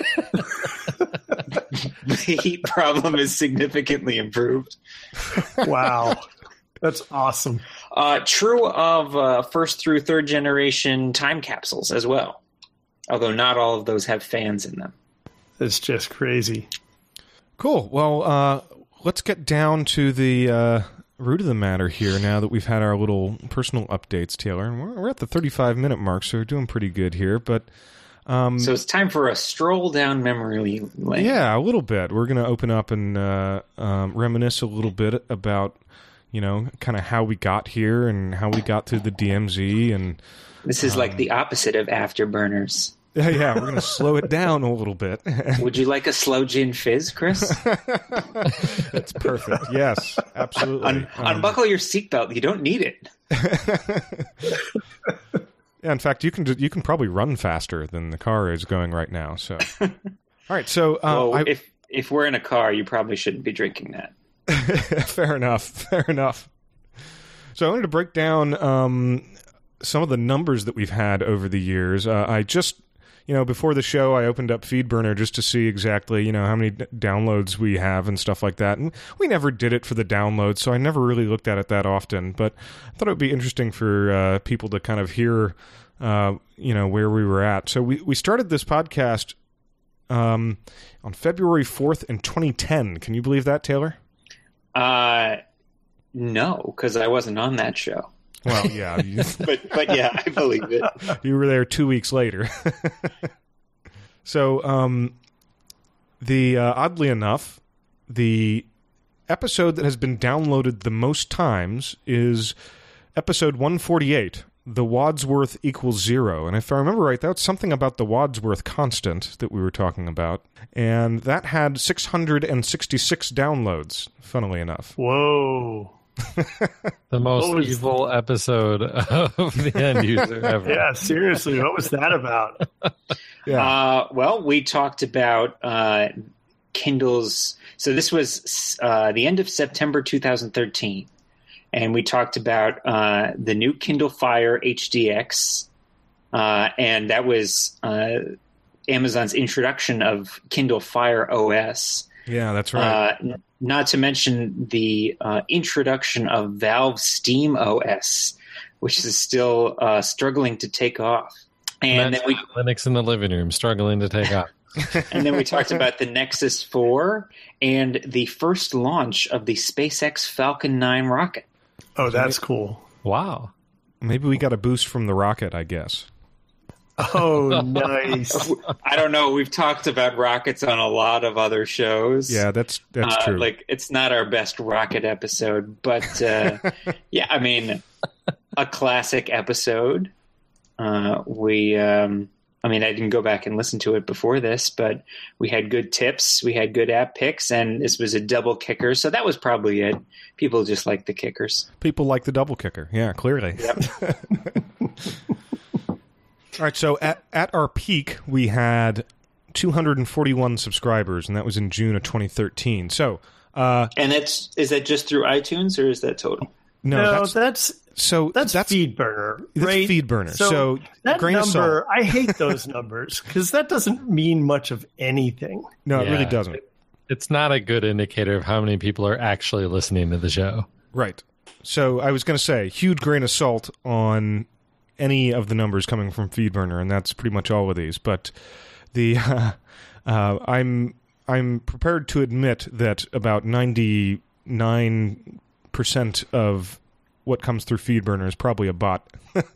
the heat problem is significantly improved. Wow. That's awesome. Uh, true of uh, first through third generation time capsules as well, although not all of those have fans in them. It's just crazy. Cool. Well, uh, let's get down to the uh, root of the matter here now that we've had our little personal updates, Taylor. And we're, we're at the thirty-five minute mark, so we're doing pretty good here. But um, So it's time for a stroll down memory lane. yeah, a little bit. We're going to open up and uh, um, reminisce a little bit about, you know, kind of how we got here and how we got through the D M Z. And This is like the opposite of Afterburners. yeah, yeah, we're going to slow it down a little bit. Would you like a slow gin fizz, Chris? That's perfect. Yes, absolutely. Un- Um, unbuckle your seatbelt. You don't need it. Yeah, in fact, you can you can probably run faster than the car is going right now. So, all right. So, uh, well, I, if if we're in a car, you probably shouldn't be drinking that. fair enough. Fair enough. So, I wanted to break down um, some of the numbers that we've had over the years. Uh, I just, you know, before the show, I opened up FeedBurner just to see exactly, you know, how many d- downloads we have and stuff like that. And we never did it for the downloads, so I never really looked at it that often. But I thought it would be interesting for uh, people to kind of hear, uh, you know, where we were at. So we, we started this podcast um, on February fourth in twenty ten. Can you believe that, Taylor? Uh, no, because I wasn't on that show. Well, yeah. You, But but yeah, I believe it. you were there two weeks later. So, um, the uh, oddly enough, the episode that has been downloaded the most times is episode one forty-eight, the Wadsworth equals zero. And if I remember right, that's something about the Wadsworth constant that we were talking about. And that had six hundred sixty-six downloads, funnily enough. Whoa. The most was... evil episode of the end user ever. Yeah, seriously, what was that about? yeah. Uh, well, we talked about uh, Kindle's... So this was uh, the end of September two thousand thirteen. And we talked about uh, the new Kindle Fire H D X. Uh, and that was uh, Amazon's introduction of Kindle Fire O S. Yeah, that's right. Uh, not to mention the uh, introduction of Valve Steam O S, which is still uh, struggling to take off. And then we Linux in the living room struggling to take off. And then we talked about the Nexus four and the first launch of the SpaceX Falcon nine rocket. Oh, that's cool. Wow. Maybe we got a boost from the rocket, I guess. Oh, nice. I don't know. We've talked about rockets on a lot of other shows. Yeah, that's that's uh, true. Like, it's not our best rocket episode, but uh, yeah, I mean, a classic episode. Uh, we, um, I mean, I didn't go back and listen to it before this, but we had good tips, we had good app picks, and this was a double kicker, so that was probably it. People just like the kickers. People like the double kicker. Yeah, clearly. Yep. All right, so at, at our peak, we had two hundred forty-one subscribers, and that was in June of twenty thirteen. So, uh, and that's is that just through iTunes, or is that total? No, no that's, that's so that's, that's FeedBurner. That's right? FeedBurner. So, so that grain number, of salt. I hate those numbers because that doesn't mean much of anything. No, Yeah. it really doesn't. It's not a good indicator of how many people are actually listening to the show. Right. So I was going to say, huge grain of salt on any of the numbers coming from FeedBurner, and that's pretty much all of these. But the uh, uh, I'm I'm prepared to admit that about ninety-nine percent of what comes through FeedBurner is probably a bot.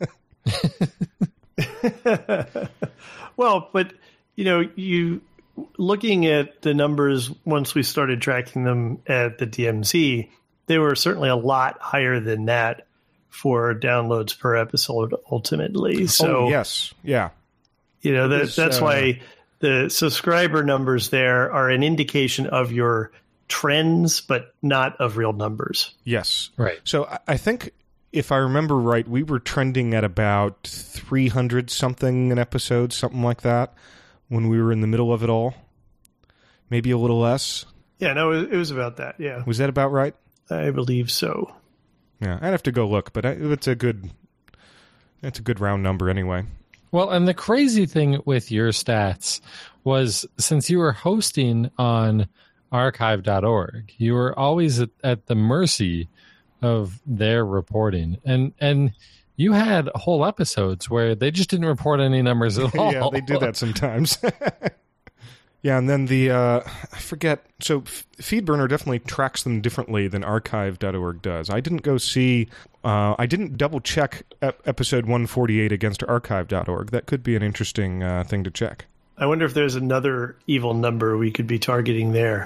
Well, but you know, you looking at the numbers once we started tracking them at the D M Z, they were certainly a lot higher than that for downloads per episode ultimately. So oh, yes, yeah. You know, that, was, that's uh, why the subscriber numbers there are an indication of your trends, but not of real numbers. Yes. Right. So I- I think, if I remember right, we were trending at about three hundred something an episode, something like that, when we were in the middle of it all. Maybe a little less. Yeah, no, it was about that. Yeah, Was that about right? I believe so. Yeah, I'd have to go look, but I, it's a good, it's a good round number anyway. Well, and the crazy thing with your stats was, since you were hosting on archive dot org, you were always at, at the mercy of their reporting. And and you had whole episodes where they just didn't report any numbers at all. Yeah, they do that sometimes. Yeah, and then the, uh, I forget, so F- FeedBurner definitely tracks them differently than archive dot org does. I didn't go see, uh, I didn't double check ep- episode one forty-eight against archive dot org. That could be an interesting uh, thing to check. I wonder if there's another evil number we could be targeting there.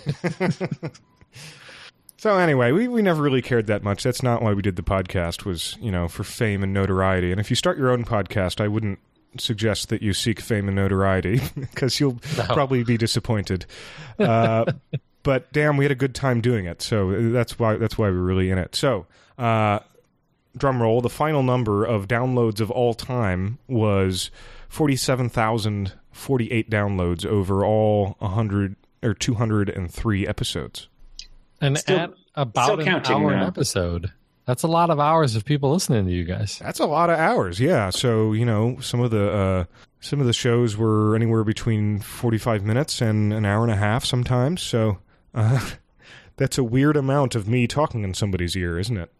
So anyway, we, we never really cared that much. That's not why we did the podcast, was, you know, for fame and notoriety. And if you start your own podcast, I wouldn't suggest that you seek fame and notoriety, because you'll No. probably be disappointed. Uh, but damn, we had a good time doing it. So that's why that's why we're really in it. So, uh, drum roll, the final number of downloads of all time was forty-seven thousand forty-eight downloads over all one hundred or two hundred three episodes. And Still- at about still an counting hour an now. episode, that's a lot of hours of people listening to you guys. That's a lot of hours, yeah. So, you know, some of the uh, some of the shows were anywhere between forty-five minutes and an hour and a half sometimes. So uh, that's a weird amount of me talking in somebody's ear, isn't it?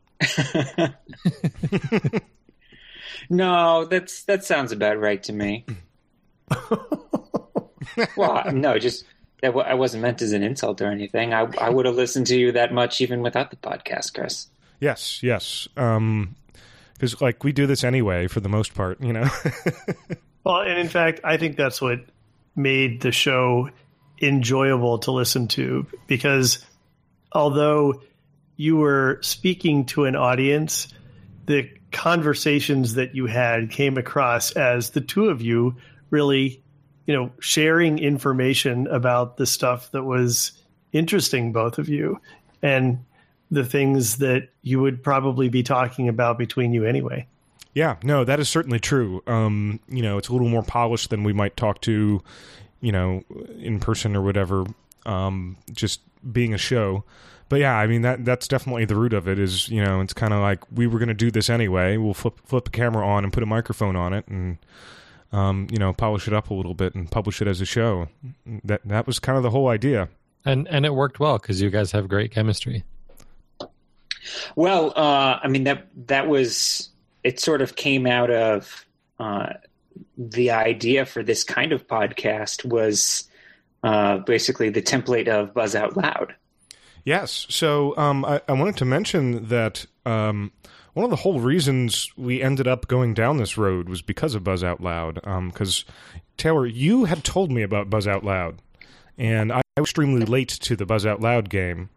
No, that's that sounds about right to me. Well, no, just that w- I wasn't meant as an insult or anything. I I would have listened to you that much even without the podcast, Chris. Yes, yes. Um, because, like, we do this anyway for the most part, you know? Well, and in fact, I think that's what made the show enjoyable to listen to, because although you were speaking to an audience, the conversations that you had came across as the two of you really, you know, sharing information about the stuff that was interesting, both of you, and the things that you would probably be talking about between you anyway. Yeah, no, that is certainly true. Um, you know, it's a little more polished than we might talk to, you know, in person or whatever, um, just being a show. But yeah, I mean, that that's definitely the root of it is, you know, it's kind of like we were going to do this anyway. We'll flip, flip a camera on and put a microphone on it and, um, you know, polish it up a little bit and publish it as a show. That that was kind of the whole idea. And, and it worked well because you guys have great chemistry. Well, uh, I mean, that that was... It sort of came out of uh, the idea for this kind of podcast was uh, basically the template of Buzz Out Loud. Yes. So um, I, I wanted to mention that um, one of the whole reasons we ended up going down this road was because of Buzz Out Loud. Because, um, Taylor, you had told me about Buzz Out Loud, and I was extremely late to the Buzz Out Loud game.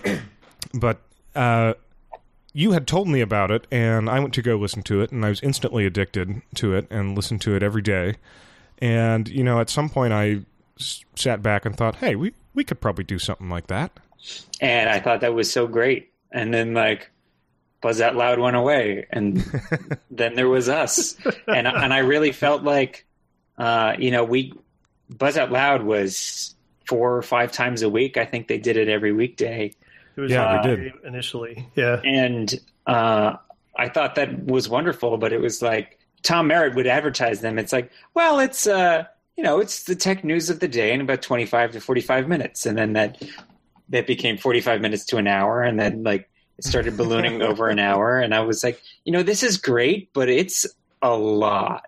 But... Uh, You had told me about it, and I went to go listen to it, and I was instantly addicted to it and listened to it every day. And, you know, at some point I s- sat back and thought, hey, we, we could probably do something like that. And I thought that was so great. And then, like, Buzz Out Loud went away, and then there was us. And, and I really felt like, uh, you know, we Buzz Out Loud was four or five times a week. I think they did it every weekday. It was yeah, uh, we did initially. Yeah. And uh, I thought that was wonderful, but it was like Tom Merritt would advertise them. It's like, well, it's, uh, you know, it's the tech news of the day in about twenty-five to forty-five minutes. And then that, that became forty-five minutes to an hour. And then like it started ballooning over an hour. And I was like, you know, this is great, but it's a lot.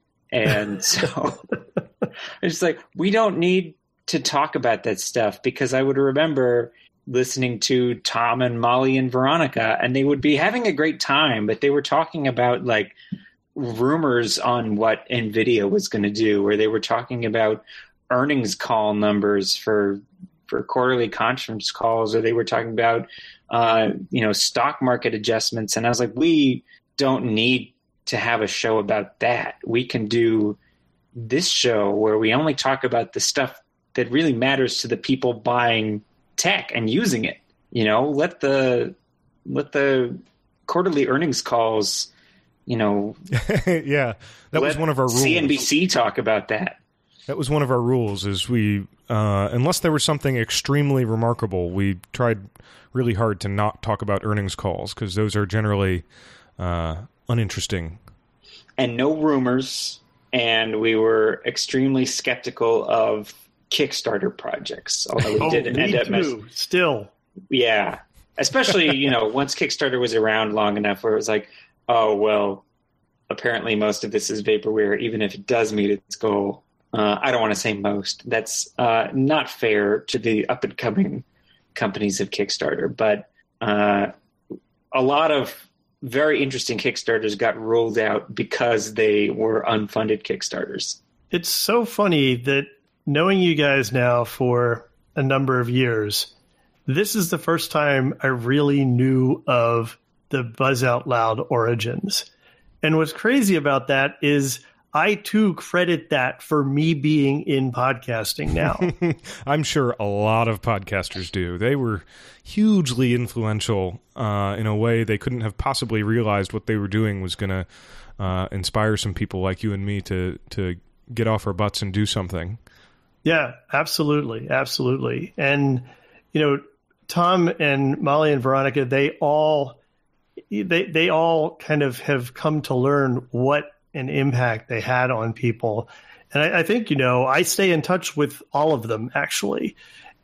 And so it's just like, we don't need to talk about that stuff, because I would remember listening to Tom and Molly and Veronica, and they would be having a great time, but they were talking about like rumors on what NVIDIA was going to do, or they were talking about earnings call numbers for for quarterly conference calls, or they were talking about uh, you know, stock market adjustments. And I was like, we don't need to have a show about that. We can do this show where we only talk about the stuff that really matters to the people buying tech and using it. You know, let the let the quarterly earnings calls, you know. Yeah, that was one of our rules. C N B C talk about that. That was one of our rules. Is we uh, unless there was something extremely remarkable, we tried really hard to not talk about earnings calls, because those are generally uh, uninteresting. And no rumors. And we were extremely skeptical of Kickstarter projects, although we oh, didn't me end up too. Mess- still yeah, especially, you know, once Kickstarter was around long enough where it was like, oh well, apparently most of this is vaporware, even if it does meet its goal. uh, I don't want to say most, that's uh, not fair to the up and coming companies of Kickstarter, but uh, a lot of very interesting Kickstarters got ruled out because they were unfunded Kickstarters. It's so funny that knowing you guys now for a number of years, this is the first time I really knew of the Buzz Out Loud origins. And what's crazy about that is I, too, credit that for me being in podcasting now. I'm sure a lot of podcasters do. They were hugely influential uh, in a way they couldn't have possibly realized what they were doing was going to uh, inspire some people like you and me to, to get off our butts and do something. Yeah, absolutely. Absolutely. And, you know, Tom and Molly and Veronica, they all they they all kind of have come to learn what an impact they had on people. And I, I think, you know, I stay in touch with all of them, actually.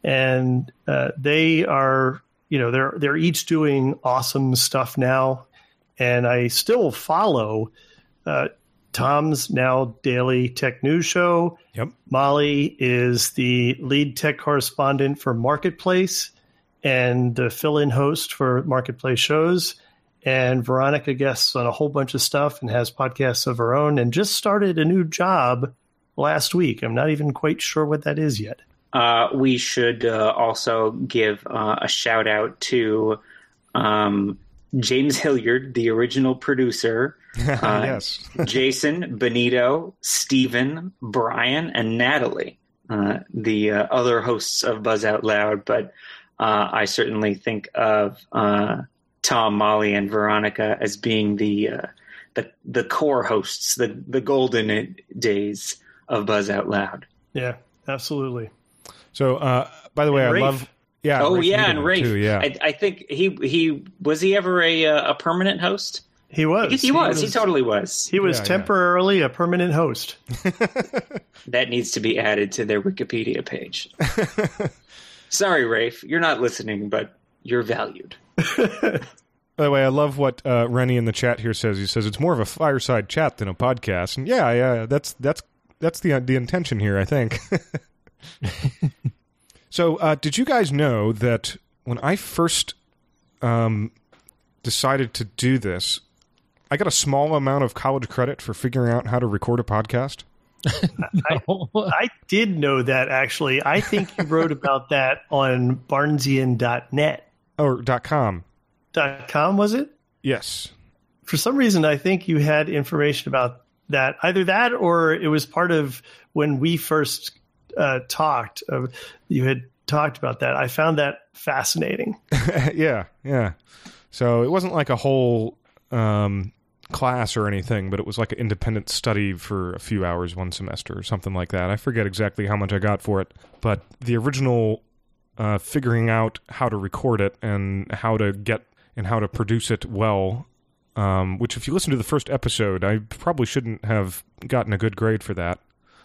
And uh, they are, you know, they're they're each doing awesome stuff now. And I still follow uh, Tom's now daily tech news show. Yep. Molly is the lead tech correspondent for Marketplace and the fill-in host for Marketplace shows. And Veronica guests on a whole bunch of stuff and has podcasts of her own and just started a new job last week. I'm not even quite sure what that is yet. uh, we should uh, also give uh, a shout out to um, James Hilliard, the original producer. Uh, yes. Jason, Benito, Steven, Brian, and Natalie, uh, the uh, other hosts of Buzz Out Loud. But uh, I certainly think of uh, Tom, Molly, and Veronica as being the uh, the the core hosts, the the golden days of Buzz Out Loud. Yeah, absolutely. So, uh, by the way, And I Rafe. love. Yeah. Oh Rafe yeah, Needleman, and Rafe. too, yeah. I, I think he he was he ever a uh, a permanent host? He was. I guess he, was. He totally was. He was Yeah, yeah. temporarily a permanent host. That needs to be added to their Wikipedia page. Sorry, Rafe, you're not listening, but you're valued. By the way, I love what uh, Rennie in the chat here says. He says it's more of a fireside chat than a podcast, and yeah, yeah, that's that's that's the the intention here, I think. So, uh, did you guys know that when I first um, decided to do this, I got a small amount of college credit for figuring out how to record a podcast? No. I did know that, actually. I think you wrote about that on Barnesian dot net. Or .com. Dot com, was it? Yes. For some reason, I think you had information about that. Either that or it was part of when we first uh, talked. Uh, you had talked about that. I found that fascinating. yeah, yeah. So it wasn't like a whole um, class or anything, but it was like an independent study for a few hours one semester or something like that. I forget exactly how much I got for it, but the original uh, figuring out how to record it and how to get and how to produce it well, um, which if you listen to the first episode, I probably shouldn't have gotten a good grade for that.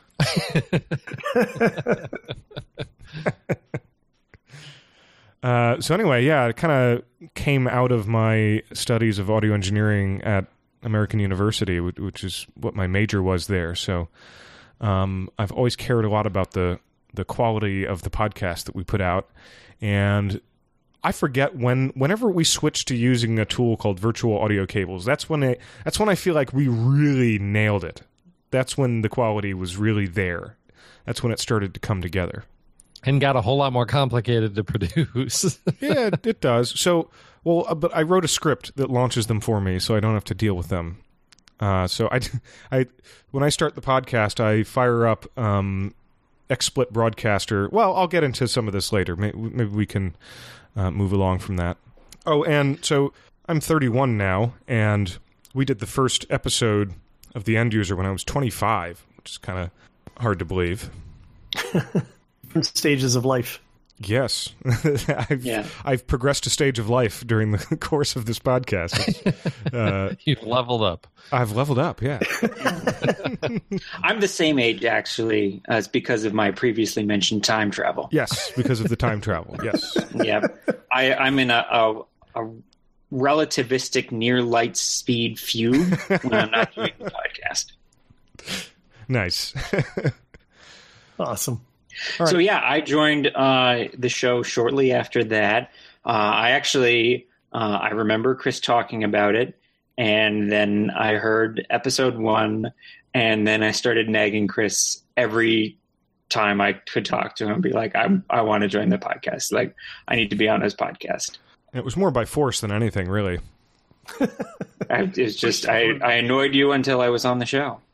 uh, so anyway, yeah, it kind of came out of my studies of audio engineering at American University, which, which is what my major was there. So um, I've always cared a lot about the the quality of the podcast that we put out, and I forget when whenever we switched to using a tool called virtual audio cables. That's when I that's when I feel like we really nailed it. That's when the quality was really there. That's when it started to come together. And got a whole lot more complicated to produce. Yeah, it, it does. So, well, uh, but I wrote a script that launches them for me, so I don't have to deal with them. Uh, so I, I, when I start the podcast, I fire up um, XSplit Broadcaster. Well, I'll get into some of this later. Maybe, maybe we can uh, move along from that. Oh, and so I'm thirty-one now, and we did the first episode of The End User when I was twenty-five, which is kind of hard to believe. Different stages of life. Yes. I've, Yeah. I've progressed a stage of life during the course of this podcast. Uh, You've leveled up. I've leveled up, yeah. I'm the same age, actually, as because of my previously mentioned time travel. Yes, because of the time travel, yes. Yeah, I, I'm in a, a, a relativistic near light speed fugue when I'm not doing the podcast. Nice. Awesome. All right. So yeah, I joined uh, the show shortly after that. Uh, I actually uh, I remember Chris talking about it, and then I heard episode one, and then I started nagging Chris every time I could talk to him, be like, I I want to join the podcast. Like, I need to be on his podcast. It was more by force than anything, really. I, it's just I, I annoyed you until I was on the show.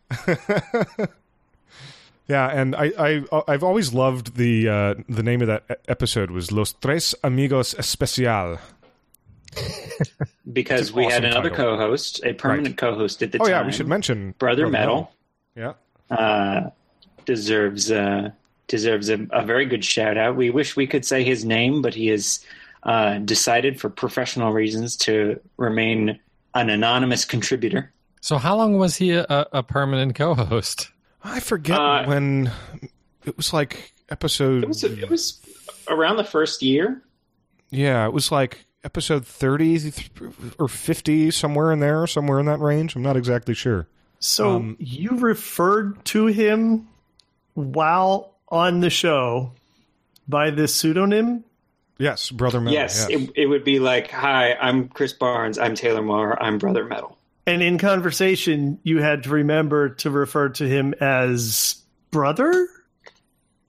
Yeah, and I, I, I've always loved the uh, the name of that episode was Los Tres Amigos Especial. Because It's an we had awesome another title. co-host, a permanent Right. co-host at the Oh, time. yeah, we should mention Brother Metal. Yeah. Uh, deserves uh, deserves a, a very good shout out. We wish we could say his name, but he has uh, decided for professional reasons to remain an anonymous contributor. So how long was he a, a permanent co-host? I forget Uh, when it was like episode. It was it was around the first year. Yeah, it was like episode thirty or fifty, somewhere in there, somewhere in that range. I'm not exactly sure. So Um, you referred to him while on the show by this pseudonym? Yes, Brother Metal. Yes, yes. It, it would be like, "Hi, I'm Chris Barnes. I'm Taylor Moore. I'm Brother Metal." And in conversation, you had to remember to refer to him as brother?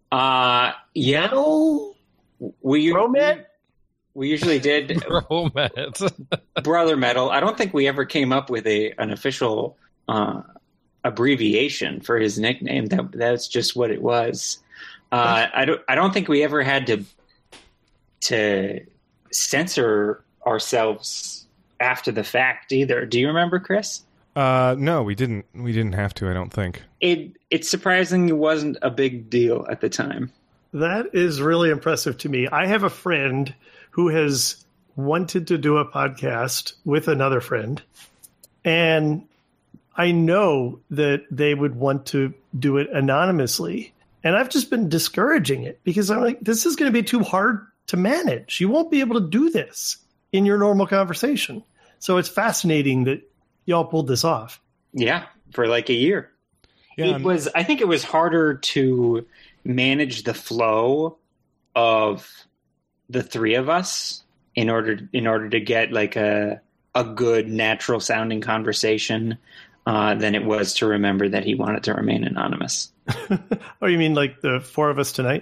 Uh, yeah. Metal? We, Bromet? we usually did Bromet. Brother Metal. I don't think we ever came up with a an official uh, abbreviation for his nickname. That that's just what it was. Uh, I don't. I don't think we ever had to to censor ourselves after the fact either. Do you remember, Chris? Uh, no, we didn't. We didn't have to. I don't think. It it surprisingly wasn't a big deal at the time. That is really impressive to me. I have a friend who has wanted to do a podcast with another friend, and I know that they would want to do it anonymously. And I've just been discouraging it because I'm like, this is going to be too hard to manage. You won't be able to do this in your normal conversation. So it's fascinating that y'all pulled this off. Yeah, for like a year. Yeah, it was. I think it was harder to manage the flow of the three of us in order in order to get like a a good natural sounding conversation uh, than it was to remember that he wanted to remain anonymous. Oh, you mean like the four of us tonight?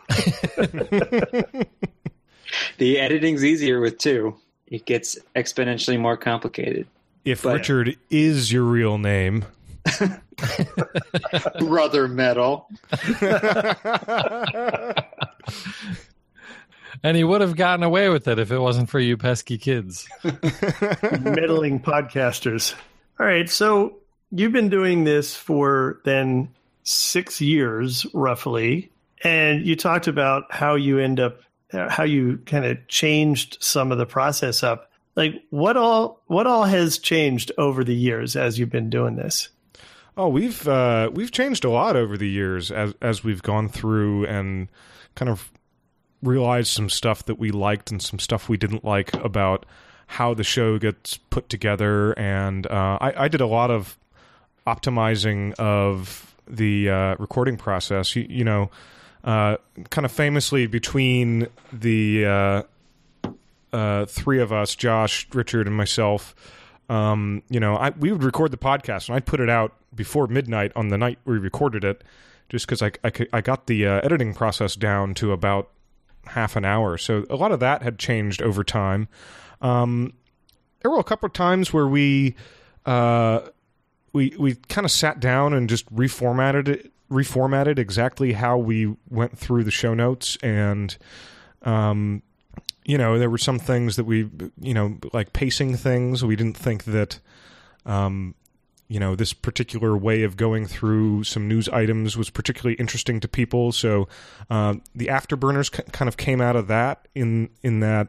The editing's easier with two. It gets exponentially more complicated. If But- Richard is your real name. Brother Metal. And he would have gotten away with it if it wasn't for you pesky kids. Meddling podcasters. All right, so you've been doing this for then six years roughly, and you talked about how you end up, how you kind of changed some of the process up. Like what all, what all has changed over the years as you've been doing this? Oh, we've uh, we've changed a lot over the years as as we've gone through and kind of realized some stuff that we liked and some stuff we didn't like about how the show gets put together. And uh, I, I did a lot of optimizing of the uh, recording process. You, you know, uh, kind of famously between the uh, uh, three of us, Josh, Richard, and myself. Um, you know, I, we would record the podcast and I'd put it out before midnight on the night we recorded it, just because I, I, I got the uh, editing process down to about half an hour. So a lot of that had changed over time. Um, there were a couple of times where we uh, we we kind of sat down and just reformatted it, reformatted exactly how we went through the show notes, and um. You know, there were some things that we, you know, like pacing things. We didn't think that, um, you know, this particular way of going through some news items was particularly interesting to people. So uh, the afterburners c- kind of came out of that in in that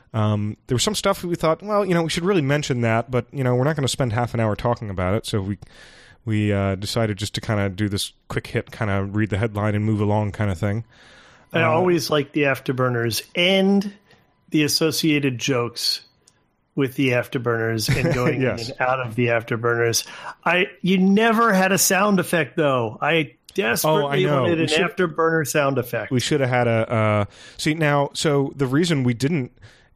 um, there was some stuff we thought, well, you know, we should really mention that, but, you know, we're not going to spend half an hour talking about it. So we we uh, decided just to kind of do this quick hit, kind of read the headline and move along kind of thing. I Uh, always like the afterburners and the associated jokes with the afterburners and going Yes. in and out of the afterburners. I you never had a sound effect though. I desperately Oh, I know. wanted We an should- afterburner sound effect. We should have had a uh, see now. So the reason we didn't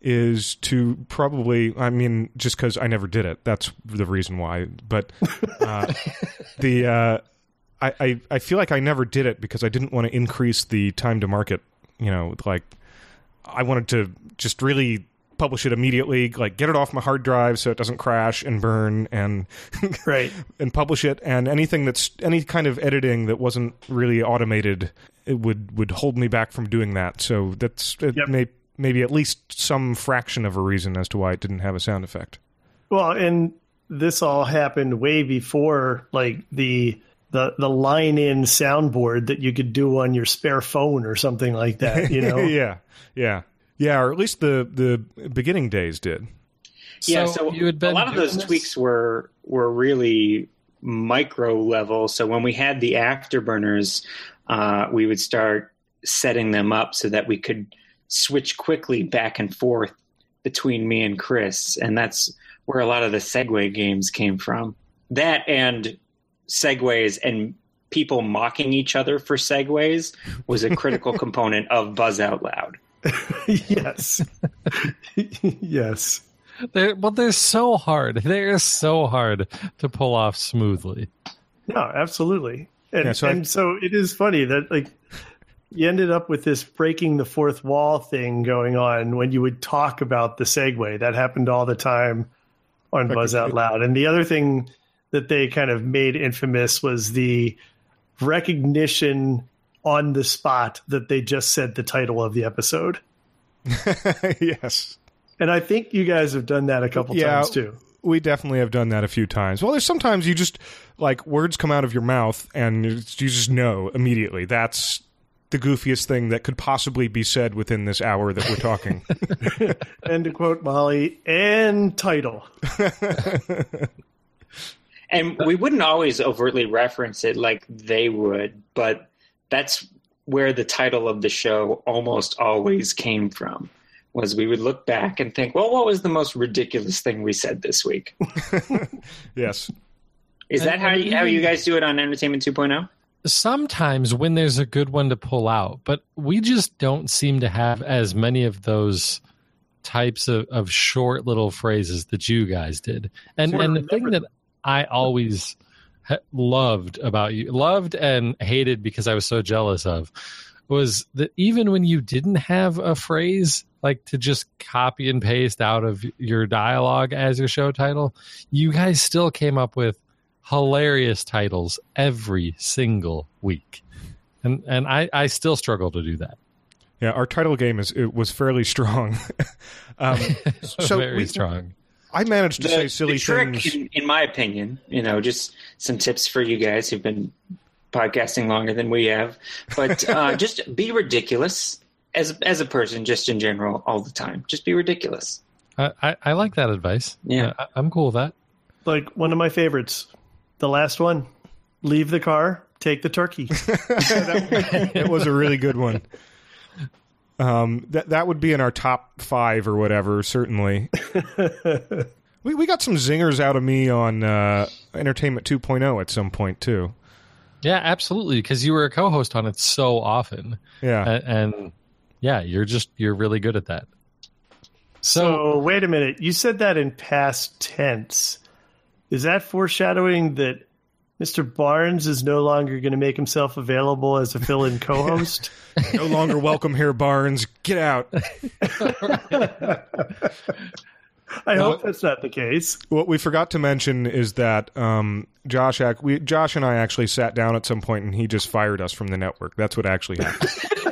is to probably, I mean, just because I never did it. That's the reason why. But uh, the uh, I, I I feel like I never did it because I didn't want to increase the time to market. You know, like I wanted to just really publish it immediately, like get it off my hard drive so it doesn't crash and burn, and Right. and publish it. And anything that's any kind of editing that wasn't really automated, it would would hold me back from doing that. So that's it Yep. may, maybe at least some fraction of a reason as to why it didn't have a sound effect. Well, and this all happened way before like the the the line in soundboard that you could do on your spare phone or something like that, you know. yeah, yeah, yeah, or at least the the beginning days did. Yeah, So so you had been a lot of doing those this? tweaks were were really micro level. So when we had the afterburners, uh, we would start setting them up so that we could switch quickly back and forth between me and Chris, and that's where a lot of the segue games came from. That and segues and people mocking each other for segues was a critical component of Buzz Out Loud. Yes. Yes. They're, well, they're so hard. They're so hard to pull off smoothly. No, absolutely. And Yeah, so I- and so it is funny that like you ended up with this breaking the fourth wall thing going on when you would talk about the segue. That happened all the time on Buzz Out Loud. And the other thing that they kind of made infamous was the recognition on the spot that they just said the title of the episode. Yes. And I think you guys have done that a couple yeah, times too. We definitely have done that a few times. Well, there's sometimes you just, like, words come out of your mouth and you just know immediately that's the goofiest thing that could possibly be said within this hour that we're talking. And to quote Molly, and title. And we wouldn't always overtly reference it like they would, but that's where the title of the show almost always came from, was we would look back and think, well, what was the most ridiculous thing we said this week? Yes. Is that how you, how you guys do it on Entertainment two point oh? Sometimes when there's a good one to pull out, but we just don't seem to have as many of those types of, of short little phrases that you guys did. And and the thing that I always ha- loved about you, loved and hated because I was so jealous of, was that even when you didn't have a phrase like to just copy and paste out of your dialogue as your show title, you guys still came up with hilarious titles every single week. And and I, I still struggle to do that. Yeah, our title game is it was fairly strong. um, so Very we, strong. I managed to The, say silly the trick, things. in, in my opinion, you know, just some tips for you guys who've been podcasting longer than we have, but uh, just be ridiculous as as a person, just in general, all the time. Just be ridiculous. I, I, I like that advice. Yeah. I, I'm cool with that. Like one of my favorites, the last one, leave the car, take the turkey. It was a really good one. Um, that that would be in our top five or whatever, certainly. we we got some zingers out of me on uh, Entertainment two point oh at some point too. Yeah, absolutely, because you were a co-host on it so often. Yeah, and, and yeah, you're just you're really good at that. So, so wait a minute, you said that in past tense. Is that foreshadowing that Mister Barnes is no longer going to make himself available as a fill-in co-host? No longer welcome here, Barnes. Get out. I well, hope that's not the case. What we forgot to mention is that um, Josh, we, Josh and I actually sat down at some point, and he just fired us from the network. That's what actually happened.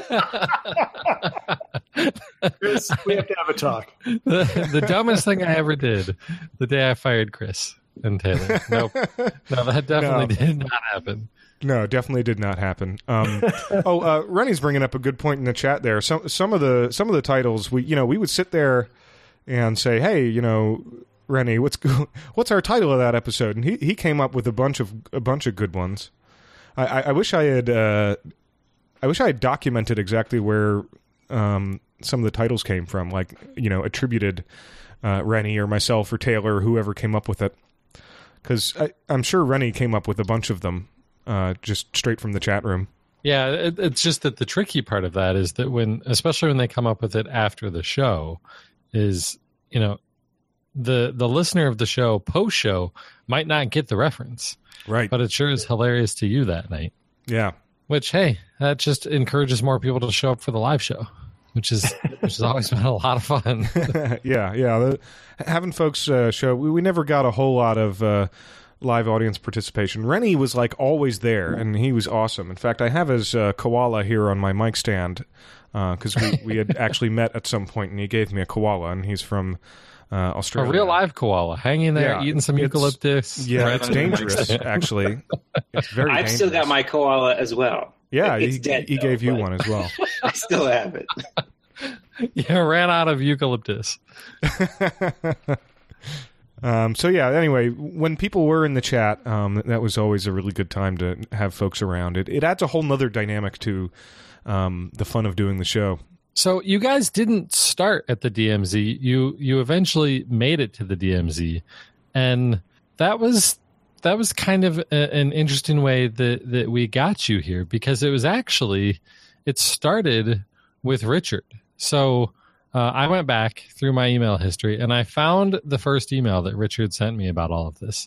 Chris, we have to have a talk. The, the dumbest thing I ever did the day I fired Chris and Taylor. Nope. No, that definitely no. did not happen. No, definitely did not happen. Um, oh, uh, Rennie's bringing up a good point in the chat there. Some some of the some of the titles we you know we would sit there and say, hey, you know, Rennie, what's what's our title of that episode? And he, he came up with a bunch of a bunch of good ones. I, I, I wish I had uh, I wish I had documented exactly where um, some of the titles came from, like you know, attributed uh, Rennie or myself or Taylor or whoever came up with it, because I'm sure Rennie came up with a bunch of them. Uh, just straight from the chat room. Yeah, it, it's just that the tricky part of that is that when, especially when they come up with it after the show, is, you know, the the listener of the show post show might not get the reference, right? But it sure is hilarious to you that night. Yeah. Which, hey, that just encourages more people to show up for the live show, which is which has always been a lot of fun. yeah, yeah. The, having folks uh, show, we, we never got a whole lot of. Uh, live audience participation. Rennie was like always there, and he was awesome. In fact, I have his uh, koala here on my mic stand because uh, we, we had actually met at some point, and he gave me a koala, and he's from uh, Australia. A real live koala, hanging there, yeah, eating some eucalyptus. Yeah, right it's dangerous, actually. It's very I've dangerous. still got my koala as well. Yeah, it's he, dead, he though, gave you one as well. I still have it. Yeah, ran out of eucalyptus. Um, so yeah, anyway, when people were in the chat, um, that was always a really good time to have folks around. It it adds a whole nother dynamic to um, the fun of doing the show. So you guys didn't start at the D M Z. You you eventually made it to the D M Z, and that was that was kind of a, an interesting way that that we got you here, because it was actually it started with Richard. So. Uh, I went back through my email history and I found the first email that Richard sent me about all of this.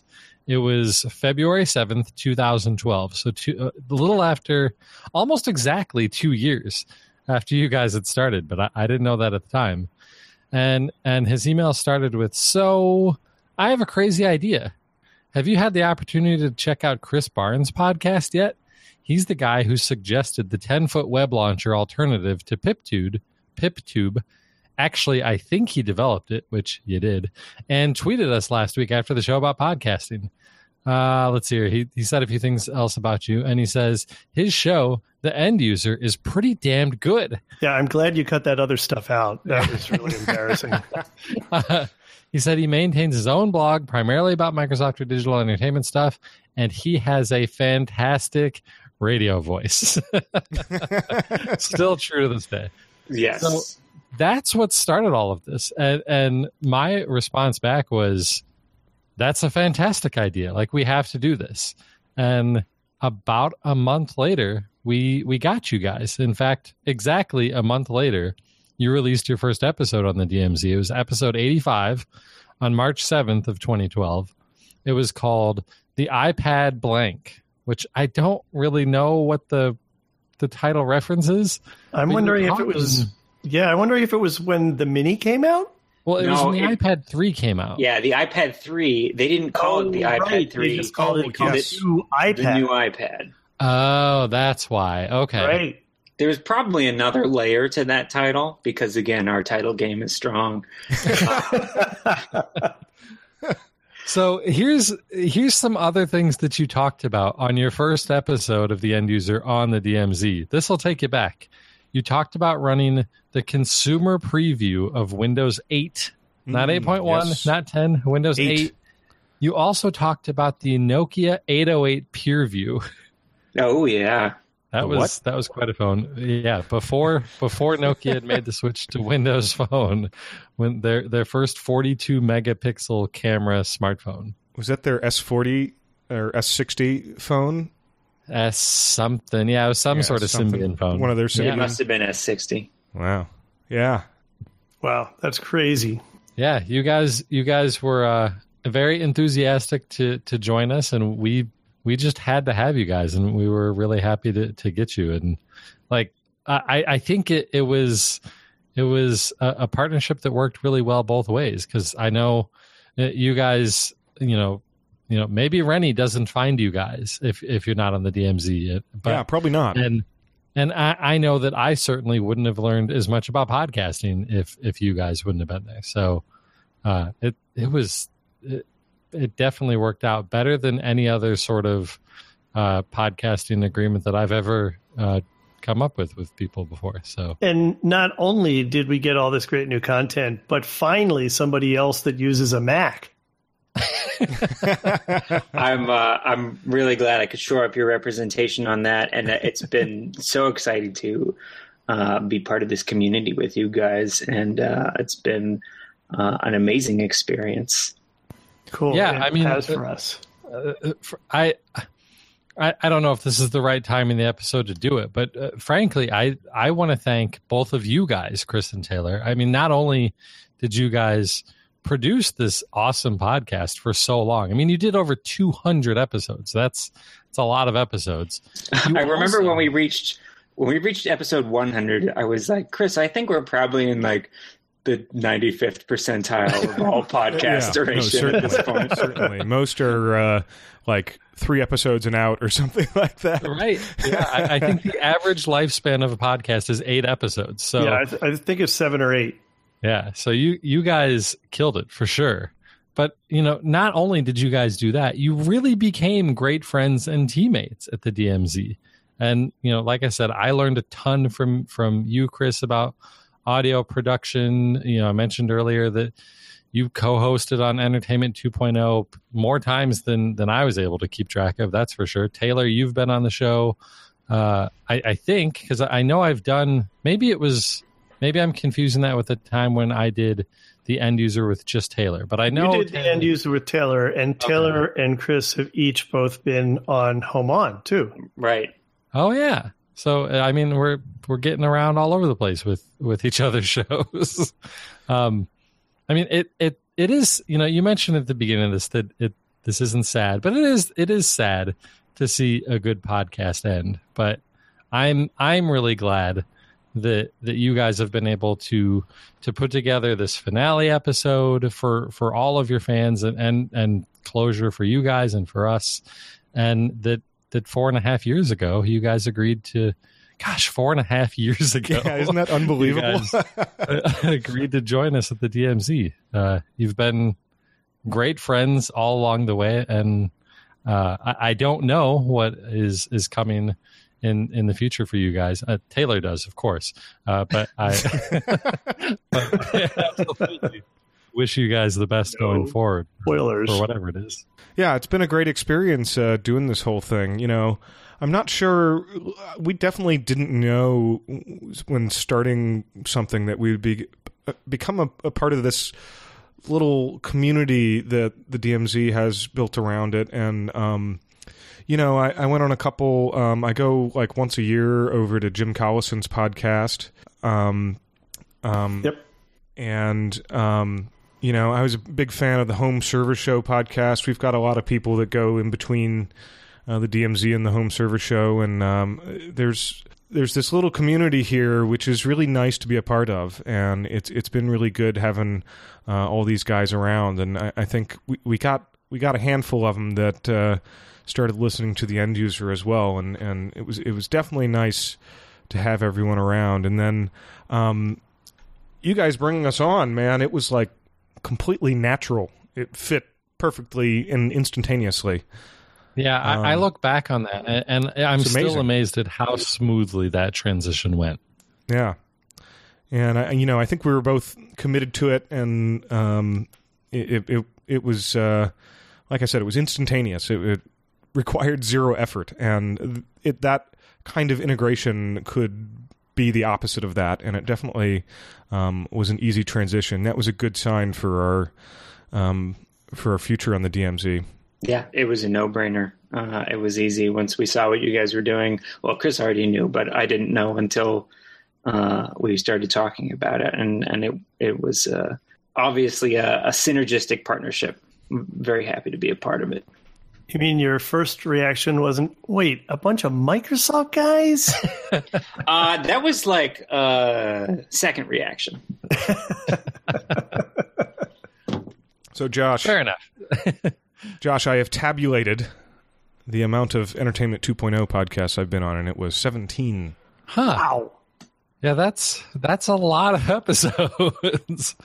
It was February seventh, twenty twelve. So two, uh, a little after, almost exactly two years after you guys had started, but I, I didn't know that at the time. And and his email started with, so I have a crazy idea. Have you had the opportunity to check out Chris Barnes' podcast yet? He's the guy who suggested the ten-foot web launcher alternative to PipTube. PipTube. Actually, I think he developed it, which you did, and tweeted us last week after the show about podcasting. Uh, let's see here. He, he said a few things else about you, and he says his show, The End User, is pretty damned good. Yeah, I'm glad you cut that other stuff out. That was really embarrassing. uh, he said he maintains his own blog, primarily about Microsoft or digital entertainment stuff, and he has a fantastic radio voice. Still true to this day. Yes. So that's what started all of this. And, and my response back was, that's a fantastic idea. Like, we have to do this. And about a month later, we we got you guys. In fact, exactly a month later, you released your first episode on the D M Z. It was episode eighty-five on March seventh of twenty twelve. It was called The iPad Blank, which I don't really know what the the title references. I'm wondering if it was... Yeah, I'm wondering if it was when the Mini came out? Well, it No, was when the it- iPad three came out. Yeah, the iPad three, they didn't call it the Oh, iPad right. three. They just called it, They called the it new iPad. the new iPad. Oh, that's why. Okay. Right. There's probably another layer to that title because, again, our title game is strong. So here's here's some other things that you talked about on your first episode of The End User on the D M Z. This will take you back. You talked about running the consumer preview of Windows eight, not Mm, eight point one, yes. not ten, Windows Eight. eight. You also talked about the Nokia eight oh eight PureView. Oh, yeah. That The was what? that was quite a phone. Yeah, before before Nokia had made the switch to Windows Phone, when their their first forty-two megapixel camera smartphone. Was that their S forty or S sixty phone? S something. Yeah, it was some Yeah, sort of something- Symbian phone. One of their It Symbian. must have been S sixty. Wow. Yeah. Wow, that's crazy. Yeah, you guys you guys were uh, very enthusiastic to to join us, and we we just had to have you guys, and we were really happy to to get you. And like I I think it it was it was a, a partnership that worked really well both ways, because I know that you guys, you know. You know, maybe Rennie doesn't find you guys if if you're not on the D M Z yet. But, yeah, probably not. And and I, I know that I certainly wouldn't have learned as much about podcasting if if you guys wouldn't have been there. So uh, it it was it, it definitely worked out better than any other sort of uh, podcasting agreement that I've ever uh, come up with with people before. So And not only did we get all this great new content, but finally somebody else that uses a Mac. I'm uh, I'm really glad I could shore up your representation on that, and it's been so exciting to uh, be part of this community with you guys, and uh, it's been uh, an amazing experience. Cool. Yeah, It I mean, has uh, for us. uh, for, I. I, I don't know if this is the right time in the episode to do it, but uh, frankly, I, I want to thank both of you guys, Chris and Taylor. I mean, not only did you guys produce this awesome podcast for so long. I mean, you did over two hundred episodes. That's that's a lot of episodes. You I remember also- when we reached when we reached episode one hundred, I was like, Chris, I think we're probably in like the ninety-fifth percentile of all podcast Yeah, no, duration at this certainly, point. certainly. Most are uh, like three episodes and out or something like that. Right. Yeah. I, I think the average lifespan of a podcast is eight episodes. So yeah, I, th- I think it's seven or eight. Yeah, so you you guys killed it for sure. But, you know, not only did you guys do that, you really became great friends and teammates at the D M Z. And, you know, like I said, I learned a ton from from you, Chris, about audio production. You know, I mentioned earlier that you co-hosted on Entertainment two point oh more times than than I was able to keep track of, that's for sure. Taylor, you've been on the show, uh, I, I think, because I know I've done, maybe it was... Maybe I'm confusing that with the time when I did the End User with just Taylor. But I know You did the End User with Taylor, and Taylor and Chris have each both been on Home On, too. Right. Oh yeah. So I mean, we're we're getting around all over the place with with each other's shows. um, I mean, it it it is. You know, you mentioned at the beginning of this that it this isn't sad, but it is it is sad to see a good podcast end. But I'm I'm really glad that that you guys have been able to to put together this finale episode for for all of your fans, and and, and closure for you guys and for us, and that that four and a half years ago you guys agreed to. Gosh, four and a half years ago. Yeah, isn't that unbelievable? You guys agreed to join us at the D M Z. Uh, you've been great friends all along the way, and uh, I, I don't know what is is coming in, in the future for you guys. Uh, Taylor does, of course, uh, but I, but I absolutely wish you guys the best no going forward. Spoilers for whatever it is. Yeah, it's been a great experience uh, doing this whole thing. You know, I'm not sure. We definitely didn't know when starting something that we would be become a, a part of this little community that the D M Z has built around it. And, um, you know, I, I went on a couple, um, I go like once a year over to Jim Collison's podcast. Um, um, yep. And, um, you know, I was a big fan of the Home Service Show podcast. We've got a lot of people that go in between uh, the D M Z and the Home Service Show. And um, there's there's this little community here, which is really nice to be a part of. And it's it's been really good having uh, all these guys around. And I, I think we, we got we got a handful of them that uh, started listening to the End User as well. And, and it was it was definitely nice to have everyone around. And then um, you guys bringing us on, man, it was like completely natural. It fit perfectly and instantaneously. Yeah, I, um, I look back on that, and, and I'm still amazed at how smoothly that transition went. Yeah, and I, you know, I think we were both committed to it, and um, it it it was uh, like I said, it was instantaneous. It, it required zero effort, and it that kind of integration could be the opposite of that, and it definitely um, was an easy transition. That was a good sign for our um, for our future on the D M Z. Yeah, it was a no-brainer. Uh, it was easy once we saw what you guys were doing. Well, Chris already knew, but I didn't know until uh, we started talking about it, and and it it was uh, obviously a, a synergistic partnership. I'm very happy to be a part of it. You mean your first reaction wasn't, wait, a bunch of Microsoft guys? uh, that was like a uh, second reaction. So, Josh. Fair enough. Josh, I have tabulated the amount of Entertainment two point oh podcasts I've been on, and it was seventeen. Huh. Wow. Yeah, that's that's a lot of episodes.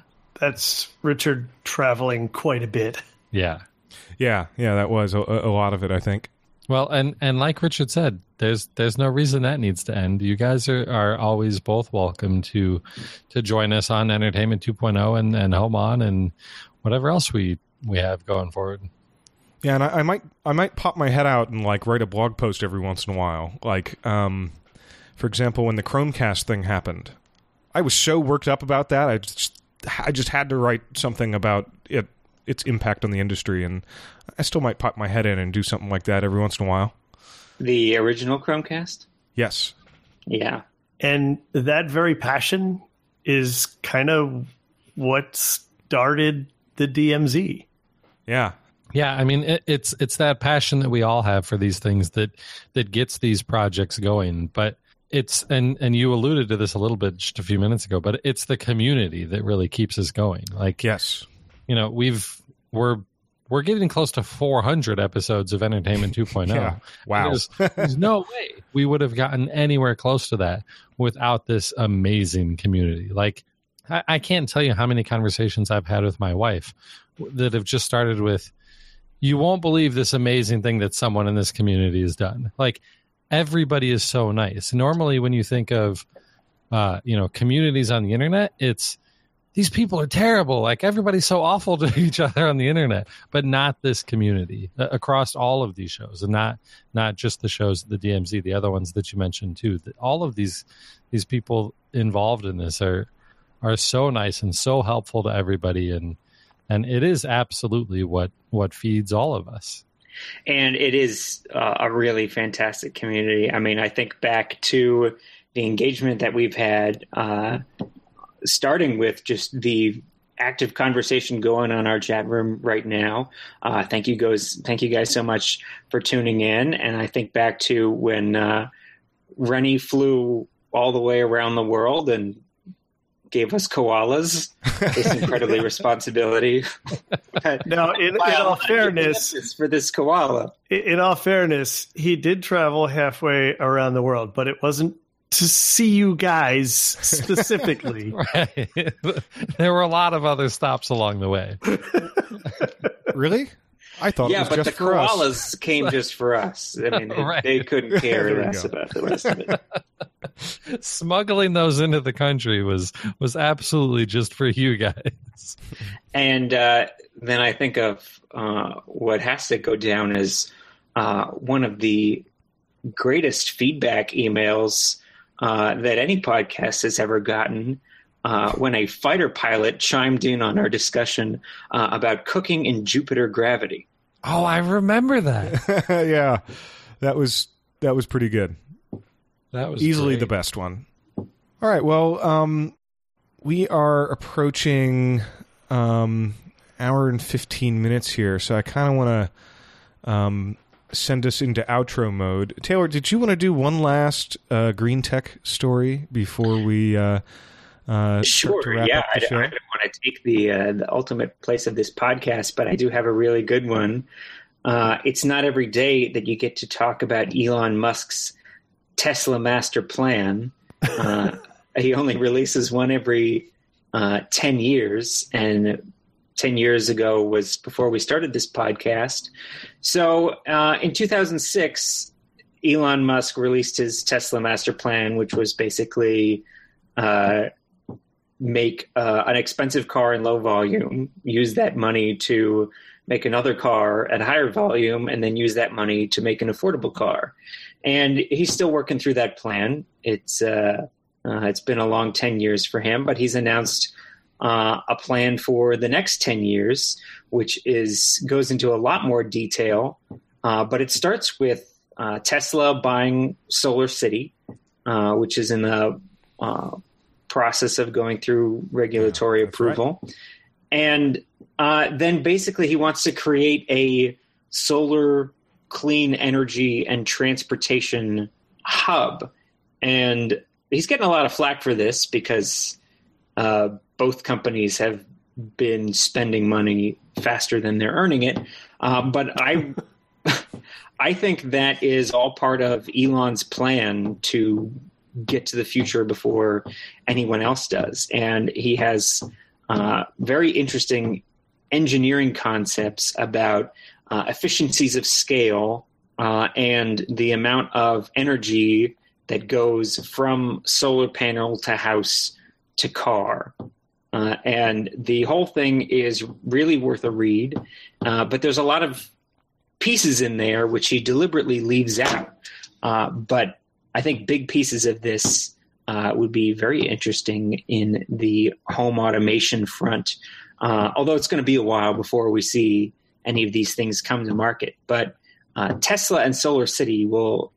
That's Richard traveling quite a bit. Yeah. Yeah, yeah, that was a, a lot of it, I think. Well, and, and like Richard said, there's there's no reason that needs to end. You guys are, are always both welcome to to join us on Entertainment two point oh and, and Home On and whatever else we, we have going forward. Yeah, and I, I might I might pop my head out and like write a blog post every once in a while. Like, um, for example, when the Chromecast thing happened, I was so worked up about that. I just I just had to write something about it. Its impact on the industry, and I still might pop my head in and do something like that every once in a while. The original Chromecast? Yes. Yeah. And that very passion is kind of what started the D M Z. Yeah. Yeah, I mean, it, it's it's that passion that we all have for these things that that gets these projects going, but it's and and you alluded to this a little bit just a few minutes ago, but it's the community that really keeps us going. Like, yes. You know, we've we're we're getting close to four hundred episodes of Entertainment two point oh. Yeah. Wow. There's, there's no way we would have gotten anywhere close to that without this amazing community. Like, I, I can't tell you how many conversations I've had with my wife that have just started with, "You won't believe this amazing thing that someone in this community has done." Like, everybody is so nice. Normally, when you think of, uh, you know, communities on the internet, it's these people are terrible. Like, everybody's so awful to each other on the internet, but not this community uh, across all of these shows, and not not just the shows at the D M Z, the other ones that you mentioned too. All of these these people involved in this are are so nice and so helpful to everybody, and and it is absolutely what what feeds all of us. And it is uh, a really fantastic community. I mean, I think back to the engagement that we've had. Uh, starting with just the active conversation going on our chat room right now. Uh, thank you guys. Thank you guys so much for tuning in. And I think back to when uh, Rennie flew all the way around the world and gave us koalas. This incredibly responsibility. Now, in, in all fairness, for this koala, in, in all fairness, he did travel halfway around the world, but it wasn't to see you guys specifically. Right. There were a lot of other stops along the way. Really? I thought yeah, it was but just the for koalas us. came just for us. I mean, they, Right. they couldn't care There we less go. about the rest of it. Smuggling those into the country was was absolutely just for you guys. And uh, then I think of uh, what has to go down as uh, one of the greatest feedback emails uh, that any podcast has ever gotten. Uh, when a fighter pilot chimed in on our discussion uh, about cooking in Jupiter gravity. Oh, I remember that. Yeah, that was that was pretty good. That was Easily great. the best one. All right, well, um, we are approaching um, hour and fifteen minutes here, so I kind of want to um, send us into outro mode. Taylor, did you want to do one last uh, green tech story before we uh, uh, start to Sure, wrap yeah. up I, the I show? don't want to take the uh, the ultimate place of this podcast, but I do have a really good one. Uh, it's not every day that you get to talk about Elon Musk's Tesla master plan. Uh, he only releases one every uh, ten years, and ten years ago was before we started this podcast. So uh, in two thousand six, Elon Musk released his Tesla master plan, which was basically uh, make uh, an expensive car in low volume, use that money to make another car at higher volume, and then use that money to make an affordable car. And he's still working through that plan. It's uh, uh, it's been a long ten years for him, but he's announced uh, a plan for the next ten years, which is goes into a lot more detail. Uh, but it starts with uh, Tesla buying Solar City, uh, which is in the uh, process of going through regulatory Yeah, that's approval. Right. And uh, then basically he wants to create a solar clean energy and transportation hub. And he's getting a lot of flack for this because uh, both companies have been spending money faster than they're earning it. Uh, but I, I think that is all part of Elon's plan to get to the future before anyone else does. And he has uh, very interesting engineering concepts about uh, efficiencies of scale uh, and the amount of energy that goes from solar panel to house to car. Uh, and the whole thing is really worth a read. Uh, but there's a lot of pieces in there which he deliberately leaves out. Uh, but I think big pieces of this uh, would be very interesting in the home automation front, uh, although it's going to be a while before we see any of these things come to market. But uh, Tesla and Solar City will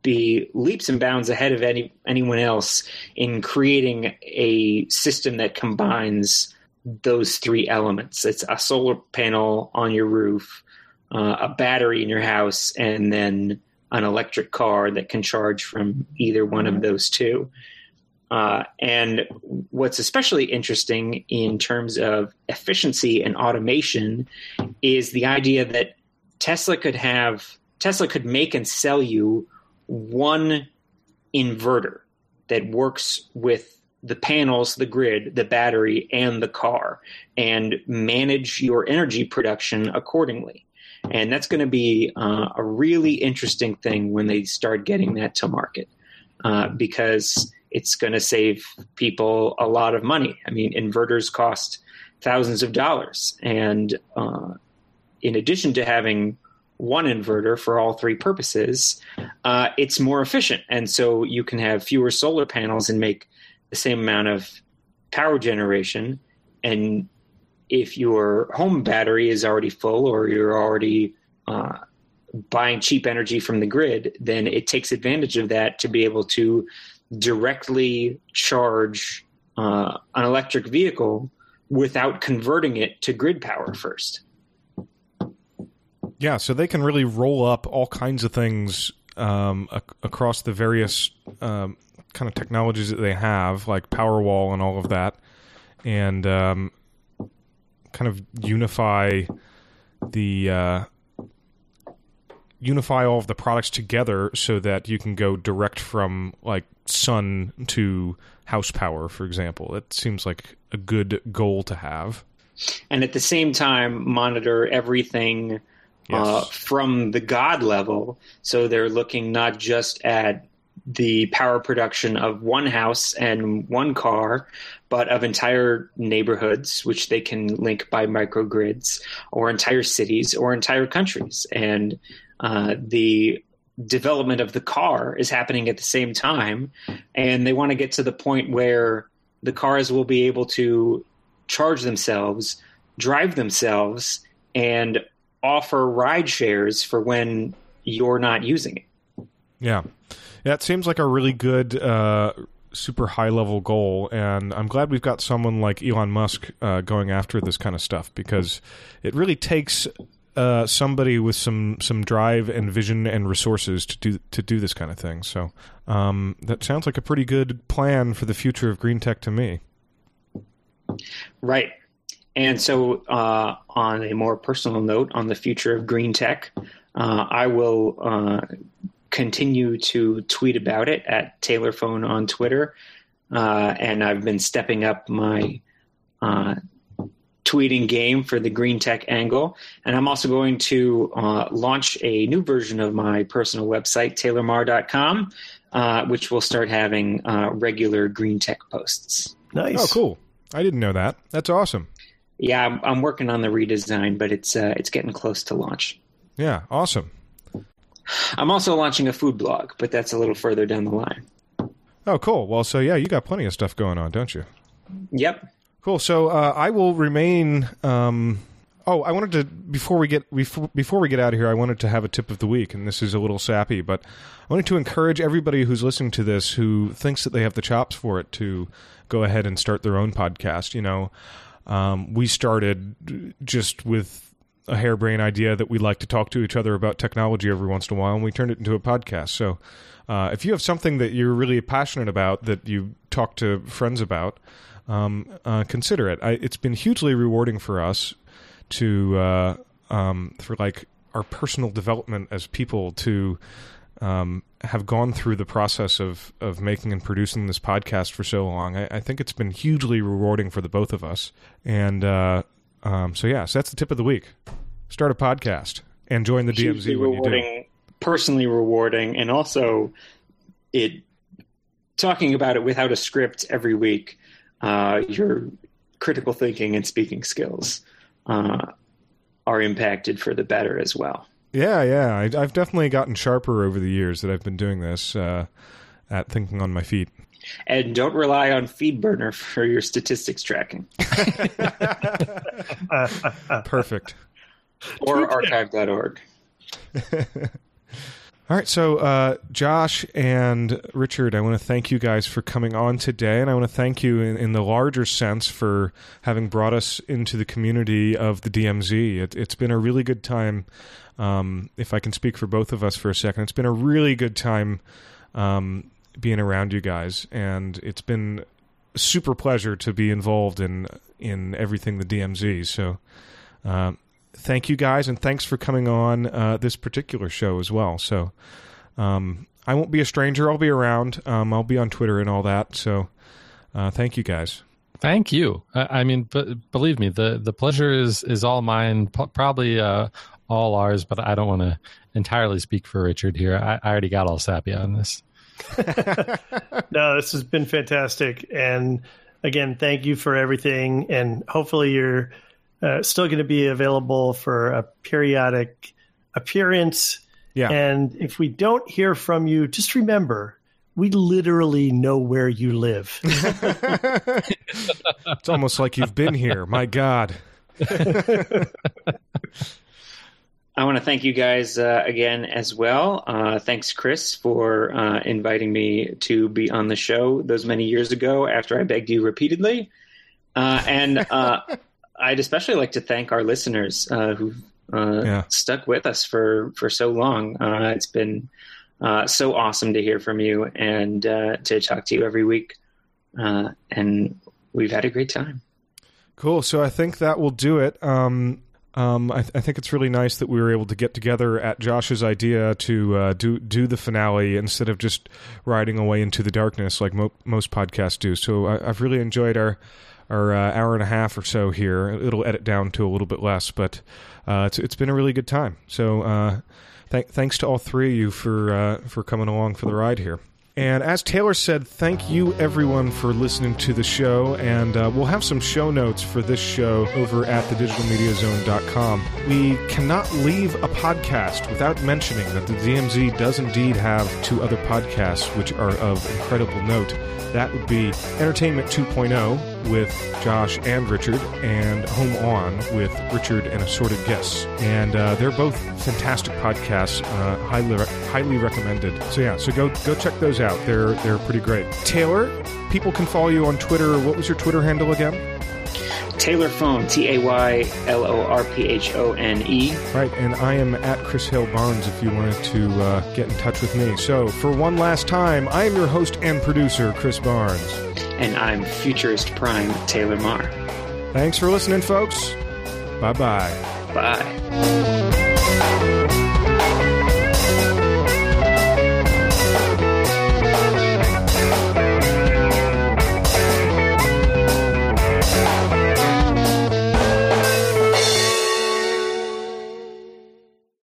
be leaps and bounds ahead of any anyone else in creating a system that combines those three elements. It's a solar panel on your roof, uh, a battery in your house, and then an electric car that can charge from either one of those two. Uh, and what's especially interesting in terms of efficiency and automation is the idea that Tesla could have Tesla could make and sell you one inverter that works with the panels, the grid, the battery, and the car, and manage your energy production accordingly. And that's going to be uh, a really interesting thing when they start getting that to market, uh, because it's going to save people a lot of money. I mean, inverters cost thousands of dollars. And uh, in addition to having one inverter for all three purposes, uh, it's more efficient. And so you can have fewer solar panels and make the same amount of power generation. And if your home battery is already full or you're already uh, buying cheap energy from the grid, then it takes advantage of that to be able to directly charge uh, an electric vehicle without converting it to grid power first. Yeah, so they can really roll up all kinds of things um, ac- across the various um, kind of technologies that they have, like Powerwall and all of that, and um, kind of unify the uh, unify all of the products together so that you can go direct from like sun to house power, for example. It seems like a good goal to have. And at the same time, monitor everything Yes. uh, from the God level. So they're looking not just at the power production of one house and one car, but of entire neighborhoods, which they can link by microgrids, or entire cities, or entire countries. And uh, the development of the car is happening at the same time. And they want to get to the point where the cars will be able to charge themselves, drive themselves, and offer ride shares for when you're not using it. Yeah. Yeah, it seems like a really good, uh, super high-level goal, and I'm glad we've got someone like Elon Musk uh, going after this kind of stuff, because it really takes uh, somebody with some, some drive and vision and resources to do to do this kind of thing. So um, that sounds like a pretty good plan for the future of green tech to me. Right. And so uh, on a more personal note, on the future of green tech, uh, I will uh, continue to tweet about it at TaylorPhone on Twitter. Uh, and I've been stepping up my uh, tweeting game for the green tech angle. And I'm also going to uh, launch a new version of my personal website, Taylor Mar dot com, uh, which will start having uh, regular green tech posts. Nice. Oh, cool. I didn't know that. That's awesome. Yeah, I'm, I'm working on the redesign, but it's uh, it's getting close to launch. Yeah, awesome. I'm also launching a food blog, but that's a little further down the line. Oh, cool. Well, so yeah, you got plenty of stuff going on, don't you? Yep. Cool. So uh, I will remain. Um, oh, I wanted to before we get before, before we get out of here, I wanted to have a tip of the week, and this is a little sappy, but I wanted to encourage everybody who's listening to this who thinks that they have the chops for it to go ahead and start their own podcast. You know. Um, we started just with a harebrained idea that we like to talk to each other about technology every once in a while, and we turned it into a podcast. So uh, if you have something that you're really passionate about that you talk to friends about, um, uh, consider it. I, it's been hugely rewarding for us to, uh, um, for like our personal development as people to um, have gone through the process of, of making and producing this podcast for so long. I, I think it's been hugely rewarding for the both of us. And uh, um, so, yeah, so that's the tip of the week. Start a podcast and join the D M Z when you do. Personally rewarding, and also it talking about it without a script every week. Uh, your critical thinking and speaking skills uh, are impacted for the better as well. Yeah, yeah. I, I've definitely gotten sharper over the years that I've been doing this uh, at thinking on my feet. And don't rely on FeedBurner for your statistics tracking. Perfect. Or archive dot org. All right, so uh, Josh and Richard, I want to thank you guys for coming on today, and I want to thank you in, in the larger sense for having brought us into the community of the D M Z. It, it's been a really good time. Um, if I can speak for both of us for a second, it's been a really good time um, being around you guys, and it's been a super pleasure to be involved in in everything the D M Z. So uh, thank you guys, and thanks for coming on uh, this particular show as well. So um, I won't be a stranger. I'll be around. Um, I'll be on Twitter and all that. So uh, thank you guys. Thank you. I, I mean, b- believe me, the, the pleasure is, is all mine, p- probably uh, all ours, but I don't want to entirely speak for Richard here. I, I already got all sappy on this. No, this has been fantastic. And again, thank you for everything. And hopefully you're uh, still going to be available for a periodic appearance. Yeah. And if we don't hear from you, just remember, we literally know where you live. It's almost like you've been here. My God. I want to thank you guys uh, again as well. Uh, thanks, Chris, for uh, inviting me to be on the show those many years ago after I begged you repeatedly. Uh, and uh, I'd especially like to thank our listeners uh, who've uh, yeah. stuck with us for, for so long. Uh, it's been uh, so awesome to hear from you and uh, to talk to you every week. Uh, and we've had a great time. Cool. So I think that will do it. Um, um, I, th- I think it's really nice that we were able to get together at Josh's idea to uh, do do the finale instead of just riding away into the darkness like mo- most podcasts do. So I- I've really enjoyed our our uh, hour and a half or so here. It'll edit down to a little bit less, but uh, it's it's been a really good time. So uh, th- thanks to all three of you for uh, for coming along for the ride here. And as Taylor said, thank you, everyone, for listening to the show. And uh, we'll have some show notes for this show over at the digital media zone dot com. We cannot leave a podcast without mentioning that the D M Z does indeed have two other podcasts which are of incredible note. That would be Entertainment two point oh with Josh and Richard, and Home On with Richard and assorted guests. And uh, they're both fantastic podcasts, uh, highly highly recommended. So yeah, so go go check those out. They're they're pretty great. Taylor, people can follow you on Twitter. What was your Twitter handle again? Taylor Phone, T A Y L O R P H O N E. Right, and I am at Chris Hale Barnes if you wanted to uh, get in touch with me. So, for one last time, I am your host and producer, Chris Barnes. And I'm Futurist Prime, Taylor Marr. Thanks for listening, folks. Bye-bye. Bye.